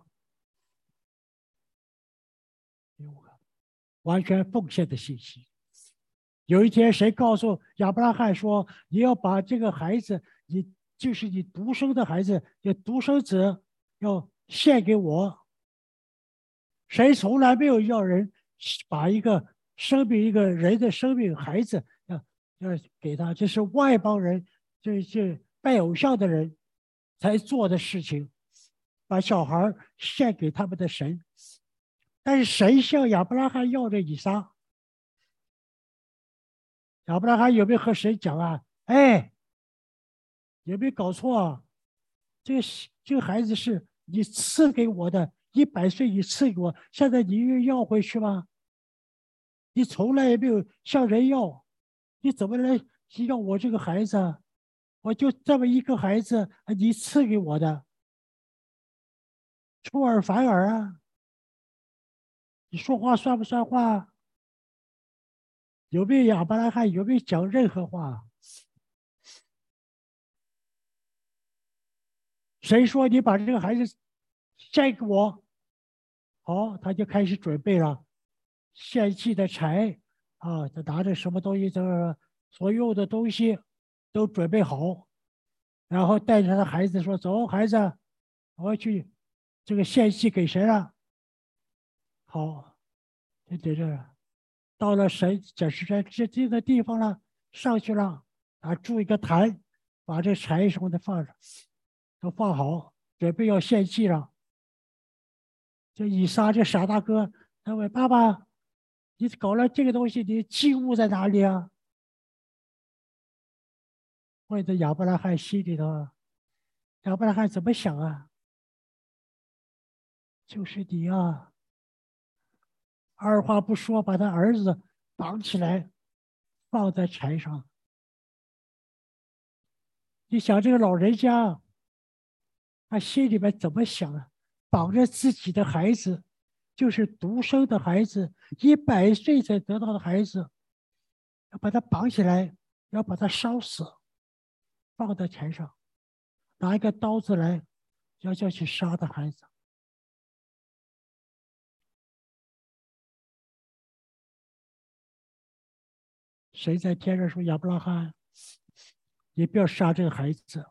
完全奉献的信息。有一天，谁告诉亚伯拉罕说：“你要把这个孩子，你就是你独生的孩子，你独生子，要献给我。”谁从来没有要人把一个生命、一个人的生命、孩子要要给他，这是外邦人，这这拜偶像的人才做的事情，把小孩献给他们的神。但是神向亚伯拉罕要的以撒。亚伯拉罕有没有和神讲啊？哎，有没有搞错啊？这个这个孩子是你赐给我的，一百岁你赐给我，现在你又要回去吗？你从来也没有向人要，你怎么来要我这个孩子啊？我就这么一个孩子，你赐给我的，出尔反尔啊！你说话算不算话？ 有没有亚伯拉罕有没有讲任何话？谁说你把这个孩子献给我？好，他就开始准备了献祭的柴啊，他拿着什么东西，这个所有的东西都准备好，然后带着他的孩子说：“走，孩子，我要去这个献祭给神了。”好，就在这到了神指示在指定的地方了，上去了啊，筑一个坛，把这柴什么的放上，都放好，准备要献祭了。这以撒这傻大哥，他问爸爸：“你搞了这个东西，你祭物在哪里啊？”问的亚伯拉罕心里头，亚伯拉罕怎么想啊？就是你啊！二话不说，把他儿子绑起来，放在柴上。你想这个老人家，他心里面怎么想啊？绑着自己的孩子，就是独生的孩子，一百岁才得到的孩子，要把他绑起来，要把他烧死，放在柴上，拿一个刀子来，要要去杀的孩子。谁在天上说亚伯拉罕，你不要杀这个孩子？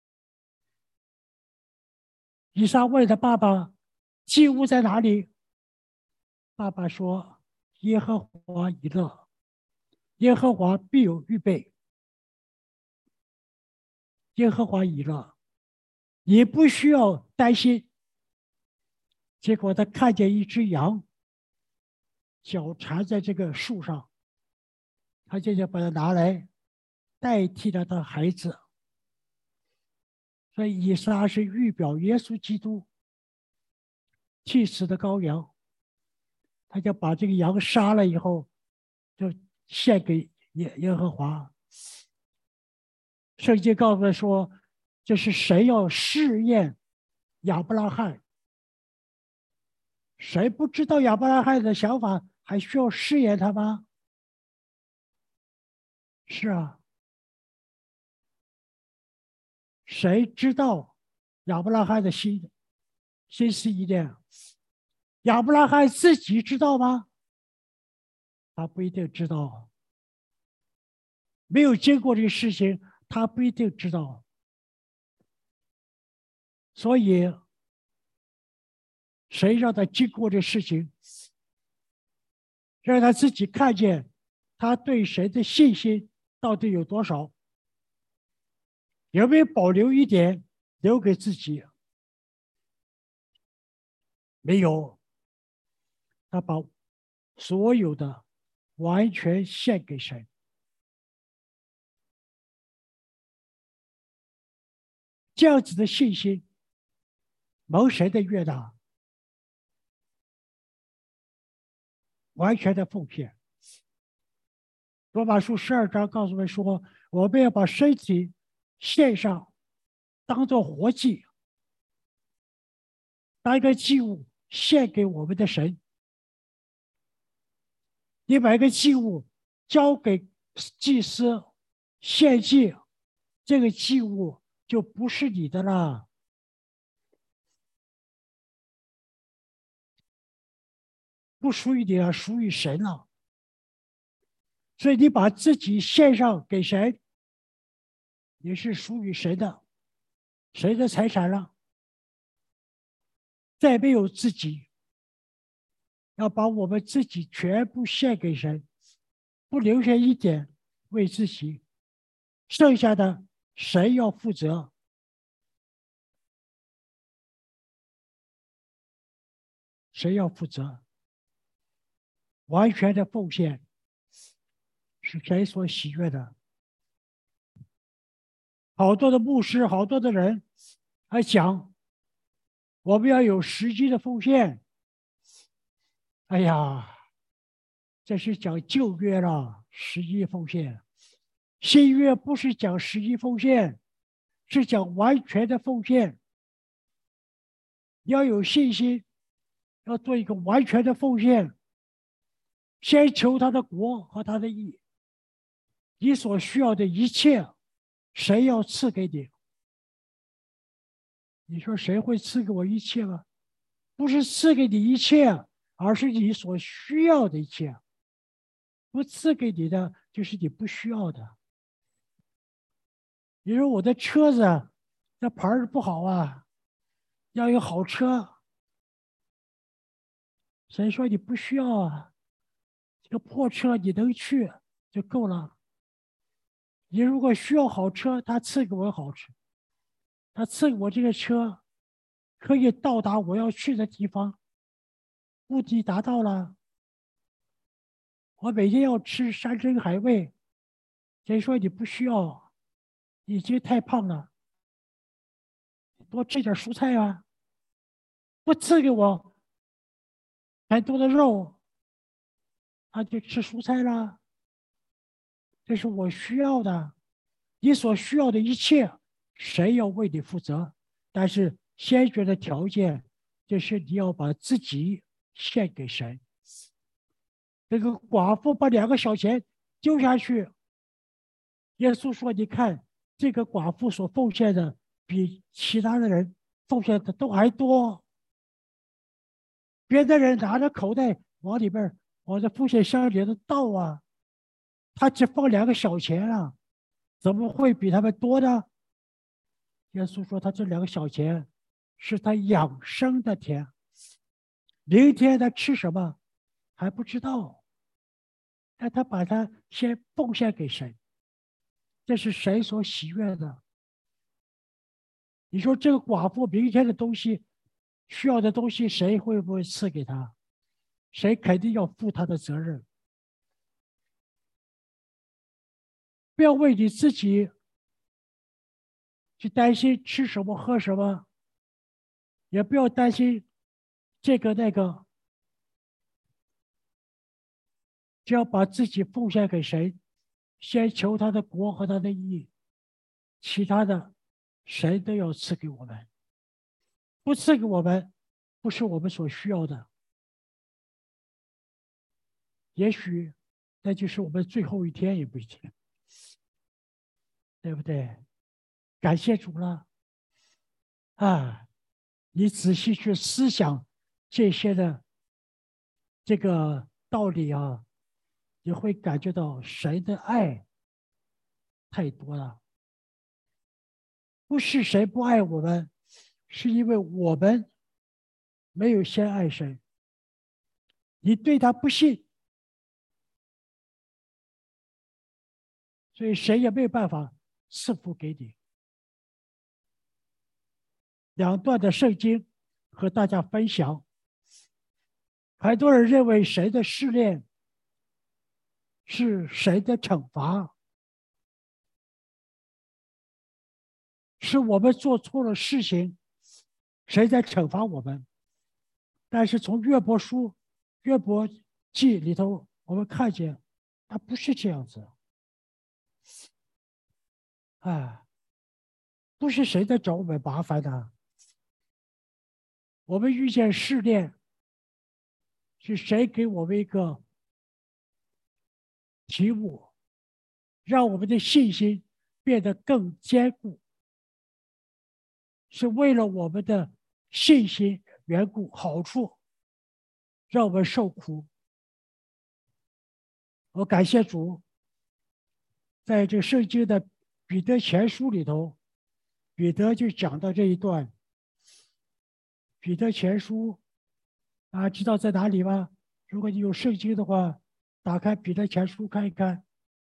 以撒问他爸爸，祭物在哪里？爸爸说：“耶和华已乐，耶和华必有预备。耶和华已乐，你不需要担心。”结果他看见一只羊，脚缠在这个树上，他就想把它拿来代替了他的孩子。所以以撒是预表耶稣基督替死的羔羊，他就把这个羊杀了以后，就献给耶耶和华。圣经告诉他说，这是神要试验亚伯拉罕。谁不知道亚伯拉罕的想法，还需要试验他吗？是啊，谁知道亚伯拉罕的心心思意念？亚伯拉罕自己知道吗？他不一定知道。没有经过这个事情，他不一定知道。所以，谁让他经过这事情，让他自己看见他对神的信心到底有多少？有没有保留一点留给自己？没有，他把所有的完全献给神。这样子的信心，蒙神的悦纳，完全的奉献。罗马书十二章告诉我们说，我们要把身体献上，当做活祭，当一个祭物献给我们的神。你把一个祭物交给祭司献祭，这个祭物就不是你的了，不属于你了，属于神了。所以你把自己献上给神，也是属于神的，神的财产了。再没有自己，要把我们自己全部献给神，不留下一点为自己，剩下的神要负责。神要负责，完全的奉献是神所喜悦的。好多的牧师，好多的人还讲，我们要有实际的奉献。哎呀，这是讲旧约了，实际奉献。新约不是讲实际奉献，是讲完全的奉献。要有信心，要做一个完全的奉献， 先求他的国和他的义，你所需要的一切，谁要赐给你？你说谁会赐给我一切吗？不是赐给你一切，而是你所需要的一切。不赐给你的，就是你不需要的。你说我的车子，这牌儿不好啊，要有好车。谁说你不需要啊？这个破车你能去就够了。你如果需要好车，他赐给我好车，他赐给我这个车，可以到达我要去的地方，目的达到了。我每天要吃山珍海味，谁说你不需要？你已经太胖了，多吃点蔬菜啊！不赐给我很多的肉，他就吃蔬菜了。这是我需要的，你所需要的一切，谁要为你负责？但是先决的条件就是你要把自己献给神。这个寡妇把两个小钱丢下去，耶稣说：“你看，这个寡妇所奉献的比其他的人奉献的都还多。别的人拿着口袋往里边往这奉献箱里头倒啊，他只放两个小钱啊，怎么会比他们多呢？”耶稣说：“他这两个小钱是他养生的钱，明天他吃什么还不知道，但他把它先奉献给神，这是神所喜悦的。你说这个寡妇明天的东西需要的东西，谁会不会赐给他？谁肯定要负他的责任。不要为你自己去担心吃什么喝什么，也不要担心这个那个，只要把自己奉献给神，先求他的国和他的义，其他的神都要赐给我们。不赐给我们，不是我们所需要的，也许那就是我们最后一天也不一定，对不对？感谢主了啊！你仔细去思想这些的这个道理啊，你会感觉到神的爱太多了。不是谁不爱我们，是因为我们没有先爱神。你对他不信，所以谁也没有办法赐福给你。两段的圣经和大家分享。很多人认为神的试炼是神的惩罚，是我们做错了事情，谁在惩罚我们？但是从约伯书、约伯记里头，我们看见，它不是这样子。啊，不是谁在找我们麻烦的。我们遇见试炼，是谁给我们一个题目，让我们的信心变得更坚固，是为了我们的信心缘故好处，让我们受苦。我感谢主，在这个圣经的彼得前书里头，彼得就讲到这一段。彼得前书啊，知道在哪里吗？如果你有圣经的话，打开彼得前书看一看。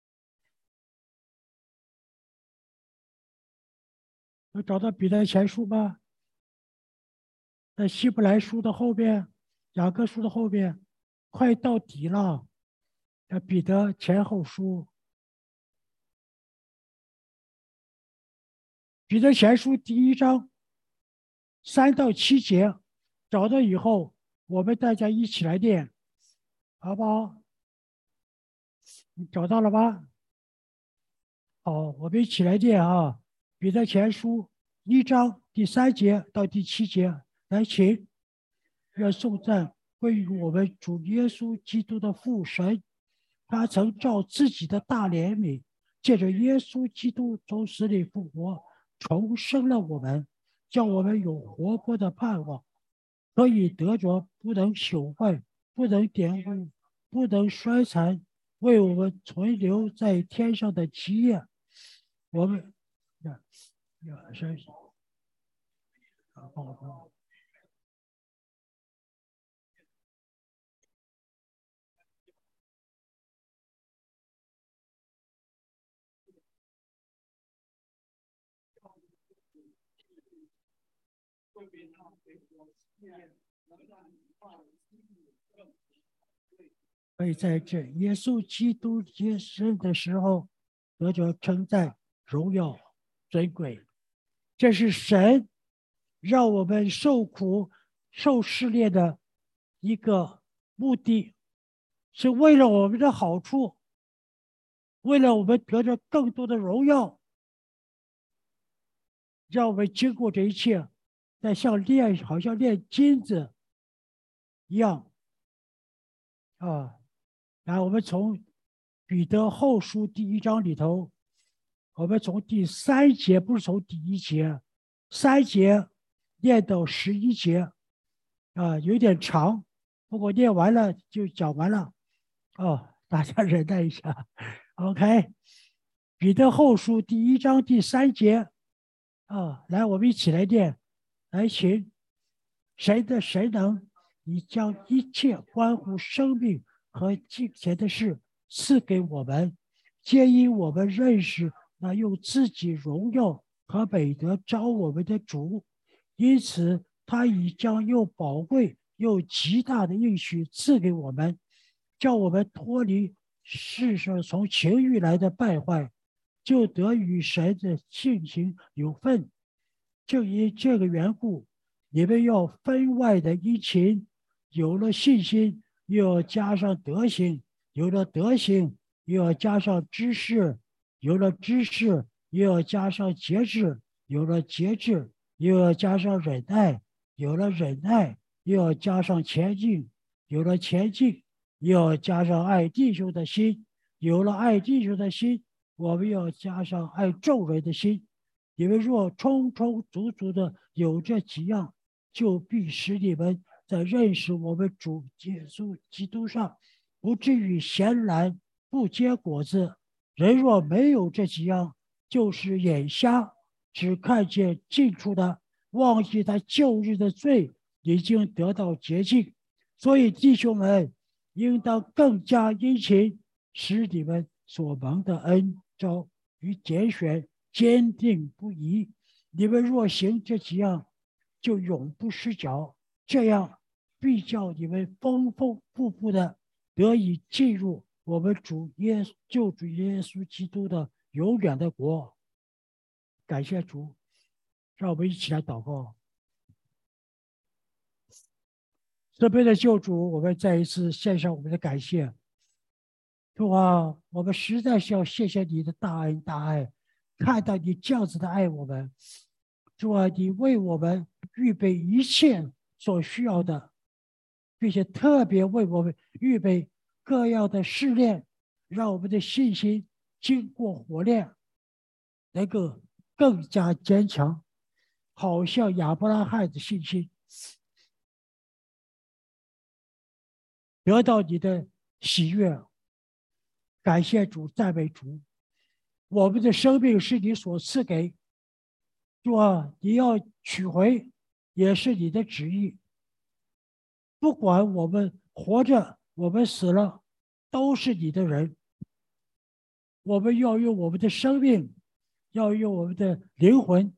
有找到彼得前书吗？在希伯来书的后边，雅各书的后边，快到底了。呃，彼得前后书，彼得前书第一章三到七节，找到以后，我们大家一起来念，好不好？你找到了吗？好，我们一起来念啊，彼得前书一章第三节到第七节，来，请。愿颂赞归于我们主耶稣基督的父神。他曾照自己的大怜悯，借着耶稣基督从死里复活，重生了我们，叫我们有活泼的盼望，可以得着不能朽坏、不能玷污、不能衰残，为我们存留在天上的基业。我们呀呀，是好好。所以在这耶稣基督接生的时候，得着称赞、荣耀、尊贵。这是神让我们受苦、受试炼的一个目的，是为了我们的好处，为了我们得着更多的荣耀，让我们经过这一切，在像炼，好像炼金子一样啊。然后我们从彼得后书第一章里头，我们从第三节，不是从第一节，三节念到十一节，啊，有点长，不过念完了就讲完了，哦，大家忍耐一下，OK。彼得后书第一章第三节，啊，来，我们一起来念，来，请谁的谁能，你将一切关乎生命和金钱的事赐给我们，皆因我们认识那用自己荣耀和美德招我们的主，因此他已将又宝贵又极大的应许赐给我们，叫我们脱离世上从情欲来的败坏，就得与神的性情有份。正因这个缘故，你们要分外的殷勤，有了信心，又要加上德行；有了德行，又要加上知识；有了知识，又要加上节制；有了节制，又要加上忍耐；有了忍耐，又要加上前进；有了前进，又要加上爱弟兄的心；有了爱弟兄的心，我们要加上爱众人的心。你们若充充足足的有这几样，就必使你们在认识我们主耶稣基督上，不至于闲懒不结果子。人若没有这几样，就是眼瞎，只看见近处的，忘记他旧日的罪已经得到洁净。所以弟兄们，应当更加殷勤，使你们所蒙的恩召与拣选坚定不移。你们若行这几样，就永不失脚，这样必叫你们丰丰富富的得以进入我们主耶救主耶稣基督的永远的国。感谢主，让我们一起来祷告。慈悲的救主，我们再一次献上我们的感谢。主啊，我们实在是要谢谢你的大恩大爱，看到你这样子的爱我们。主啊，你为我们预备一切所需要的，并且特别为我们预备各样的试炼，让我们的信心经过火炼，能够更加坚强，好像亚伯拉罕的信心，得到你的喜悦。感谢主，赞美主。我们的生命是你所赐给，主啊，你要取回，也是你的旨意。不管我们活着，我们死了，都是你的人。我们要用我们的生命，要用我们的灵魂、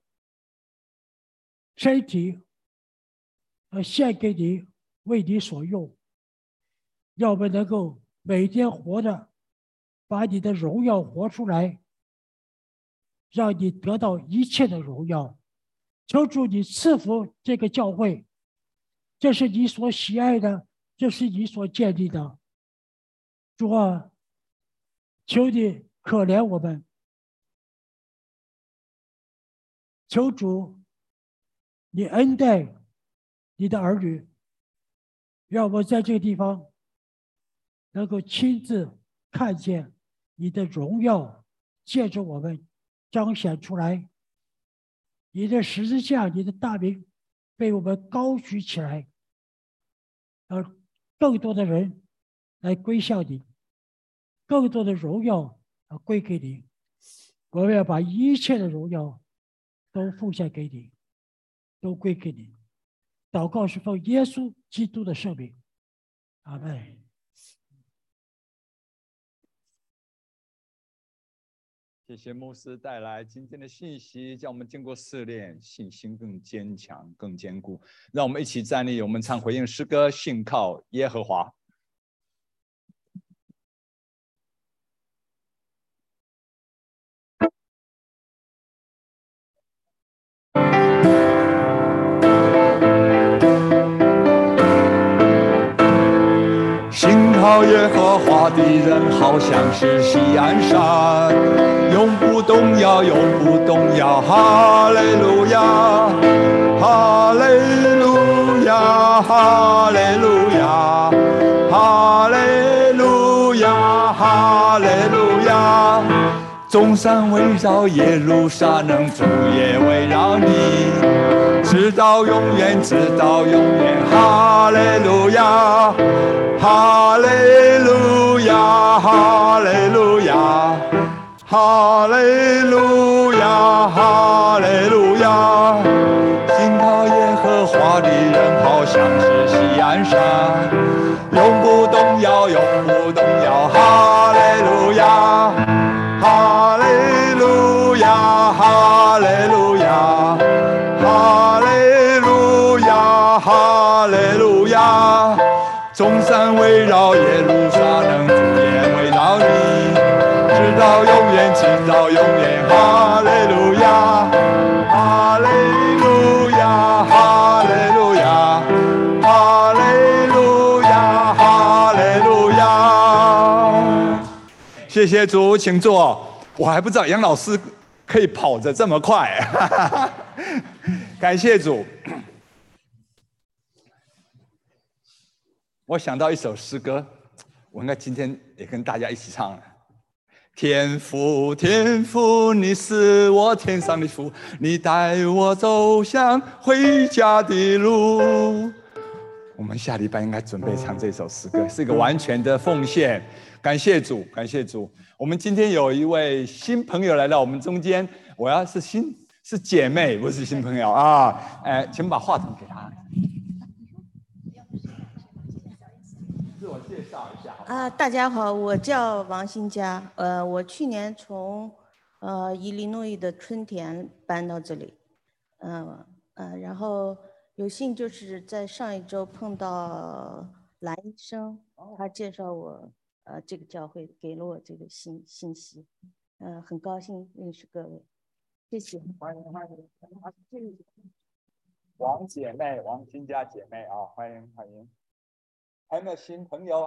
身体，呃，献给你，为你所用。要我们能够每天活着，把你的荣耀活出来，让你得到一切的荣耀。求主你赐福这个教会，这是你所喜爱的，这是你所建立的。主啊，求你可怜我们，求主你恩待你的儿女， 让我们在这个地方能够亲自看见你的荣耀，借着我们彰显出来。你的十字架，你的大名被我们高举起来，让更多的人来归向你，更多的荣耀要归给你。我们要把一切的荣耀都奉献给你，都归给你。祷告是奉耶稣基督的圣名，阿们。 谢谢牧师带来今天的信息，叫我们经过试炼，信心更坚强、更坚固。让我们一起站立，我们唱回应诗歌，信靠耶和华。信靠耶和华的人，好像是锡安山，永不动摇，永不动摇。哈利路亚，哈利路亚，哈利路亚，哈利路亚，哈利路亚。众山围绕耶路撒冷，主也围绕你，直到永远，直到永远。哈利路亚，哈利路亚，哈利路亚，哈利路亚，哈利路亚。信靠耶和华的人，好像是锡安山，永不动摇，永不动摇。哈利路亚，哈利路亚，哈利路亚，哈利路亚，哈利路亚。众山围绕耶路撒冷，主也围绕你，直到永远，直到永远。哈利路亚，哈利路亚，哈利路亚，哈利路亚，哈利路亚。谢谢主，请坐。我还不知道杨老师可以跑得这么快，感谢主。我想到一首诗歌，我应该今天也跟大家一起唱了。天父，天父，你是我天上的父，你带我走向回家的路。我们下礼拜应该准备唱这首诗歌，是一个完全的奉献。感谢主，感谢主。我们今天有一位新朋友来到我们中间，我要是新是姐妹，不是新朋友啊。哎，请把话筒给他。自我介绍一下啊，大家好，我叫王新佳，呃，我去年从呃伊利诺伊的春田搬到这里，嗯呃, 呃，然后有幸就是在上一周碰到蓝医生，他介绍我呃这个教会，给了我这个信信息，呃，很高兴认识各位，谢谢。 欢迎欢迎，王姐妹，王新佳姐妹啊，欢迎欢迎。还有没有新朋友？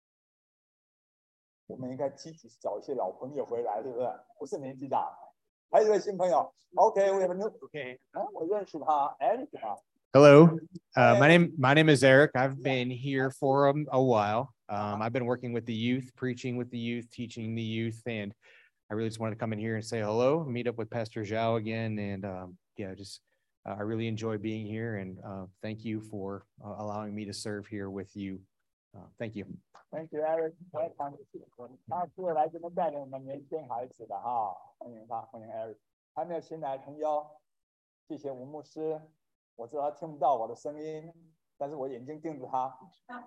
我们应该积极找一些老朋友回来，是不是？不是年纪大，还有一位新朋友。OK， 我有个 new OK， 啊，我认识他 ，Eric 啊。 Hello, uh, my name my name is Eric. I've been here for a, a while. Um, I've been working with the youth, preaching with the youth, teaching the youth, and I really just wanted to come in here and say hello, meet up with Pastor Zhao again, and um, yeah, just uh, I really enjoy being here, and uh, thank you for uh, allowing me to serve here with you. Uh, thank you. Thank you, Eric. 他是来这边带领我们年轻孩子的哈，欢迎他，欢迎 Eric。还没有新来的朋友，谢谢吴牧师。我知道他听不到我的声音，但是我眼睛盯着他。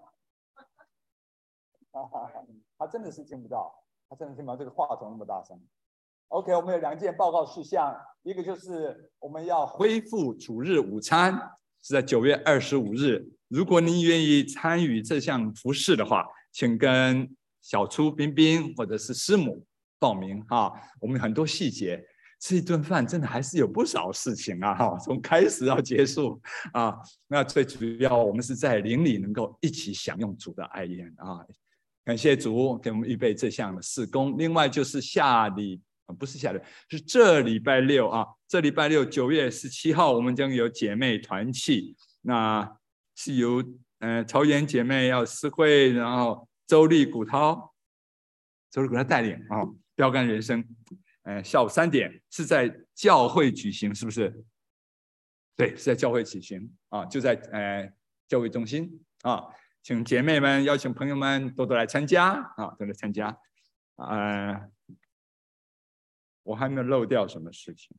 他真的是听不到，他真的听不到这个话筒那么大声。OK， 我们有两件报告事项，一个就是我们要恢复主日午餐，是在九月二十五日。如果您愿意参与这项服事的话，请跟小初、彬彬或者是师母报名哈。我们很多细节，吃一顿饭真的还是有不少事情啊哈，从开始到结束啊。那最主要，我们是在灵里能够一起享用主的爱宴啊。感谢主给我们预备这项的事工。另外就是下礼。不是下礼拜，是这礼拜六啊！这礼拜六九月十七号，我们将有姐妹团契，那是由呃，曹岩姐妹要诗慧，然后周丽、古涛，周丽、古涛带领啊、哦，标杆人生。呃，下午三点是在教会举行，是不是？对，是在教会举行啊，就在呃教会中心啊，请姐妹们邀请朋友们多多来参加啊，多来参加。呃，我还没有漏掉什么事情。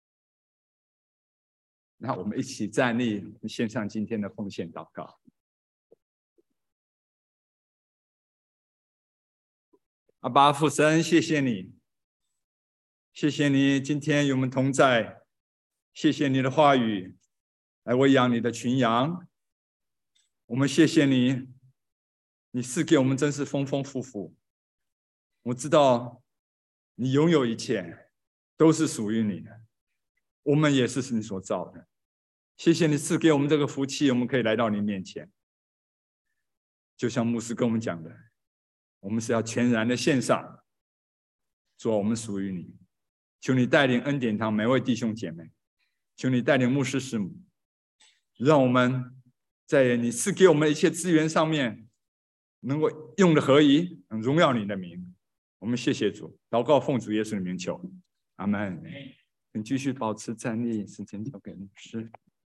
那我们一起站立，献上今天的奉献祷告。阿爸父神，谢谢你，谢谢你今天与我们同在，谢谢你的话语来喂养你的群羊。我们谢谢你，你赐给我们真是丰丰富富。我知道你拥有一切，都是属于你的，我们也是你所造的。谢谢你赐给我们这个福气，我们可以来到你面前。就像牧师跟我们讲的，我们是要全然的献上，主啊，我们属于你。求你带领恩典堂每位弟兄姐妹，求你带领牧师师母，让我们在你赐给我们一切资源上面能够用的合宜，荣耀你的名。我们谢谢主，祷告奉主耶稣的名求，阿们。请继续保持站立，时间交给牧师。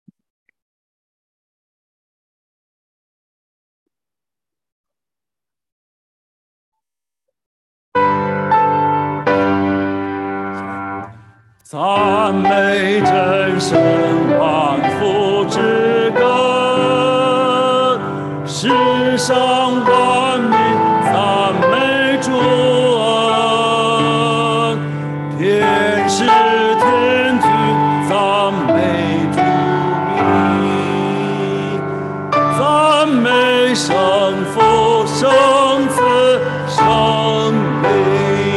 赞美真神万福之根，世上万民赞美主恩，天使天君赞美主名，赞美圣父圣子圣灵。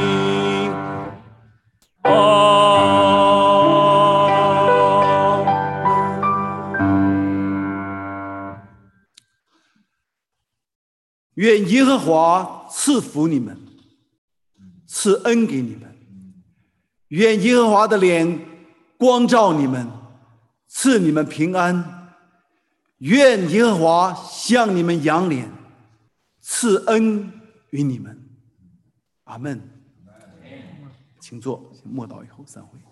愿耶和华赐福你们，赐恩给你们。愿耶和华的脸光照你们，赐你们平安。愿耶和华向你们扬脸，赐恩于你们。阿们。请坐，默祷以后散会。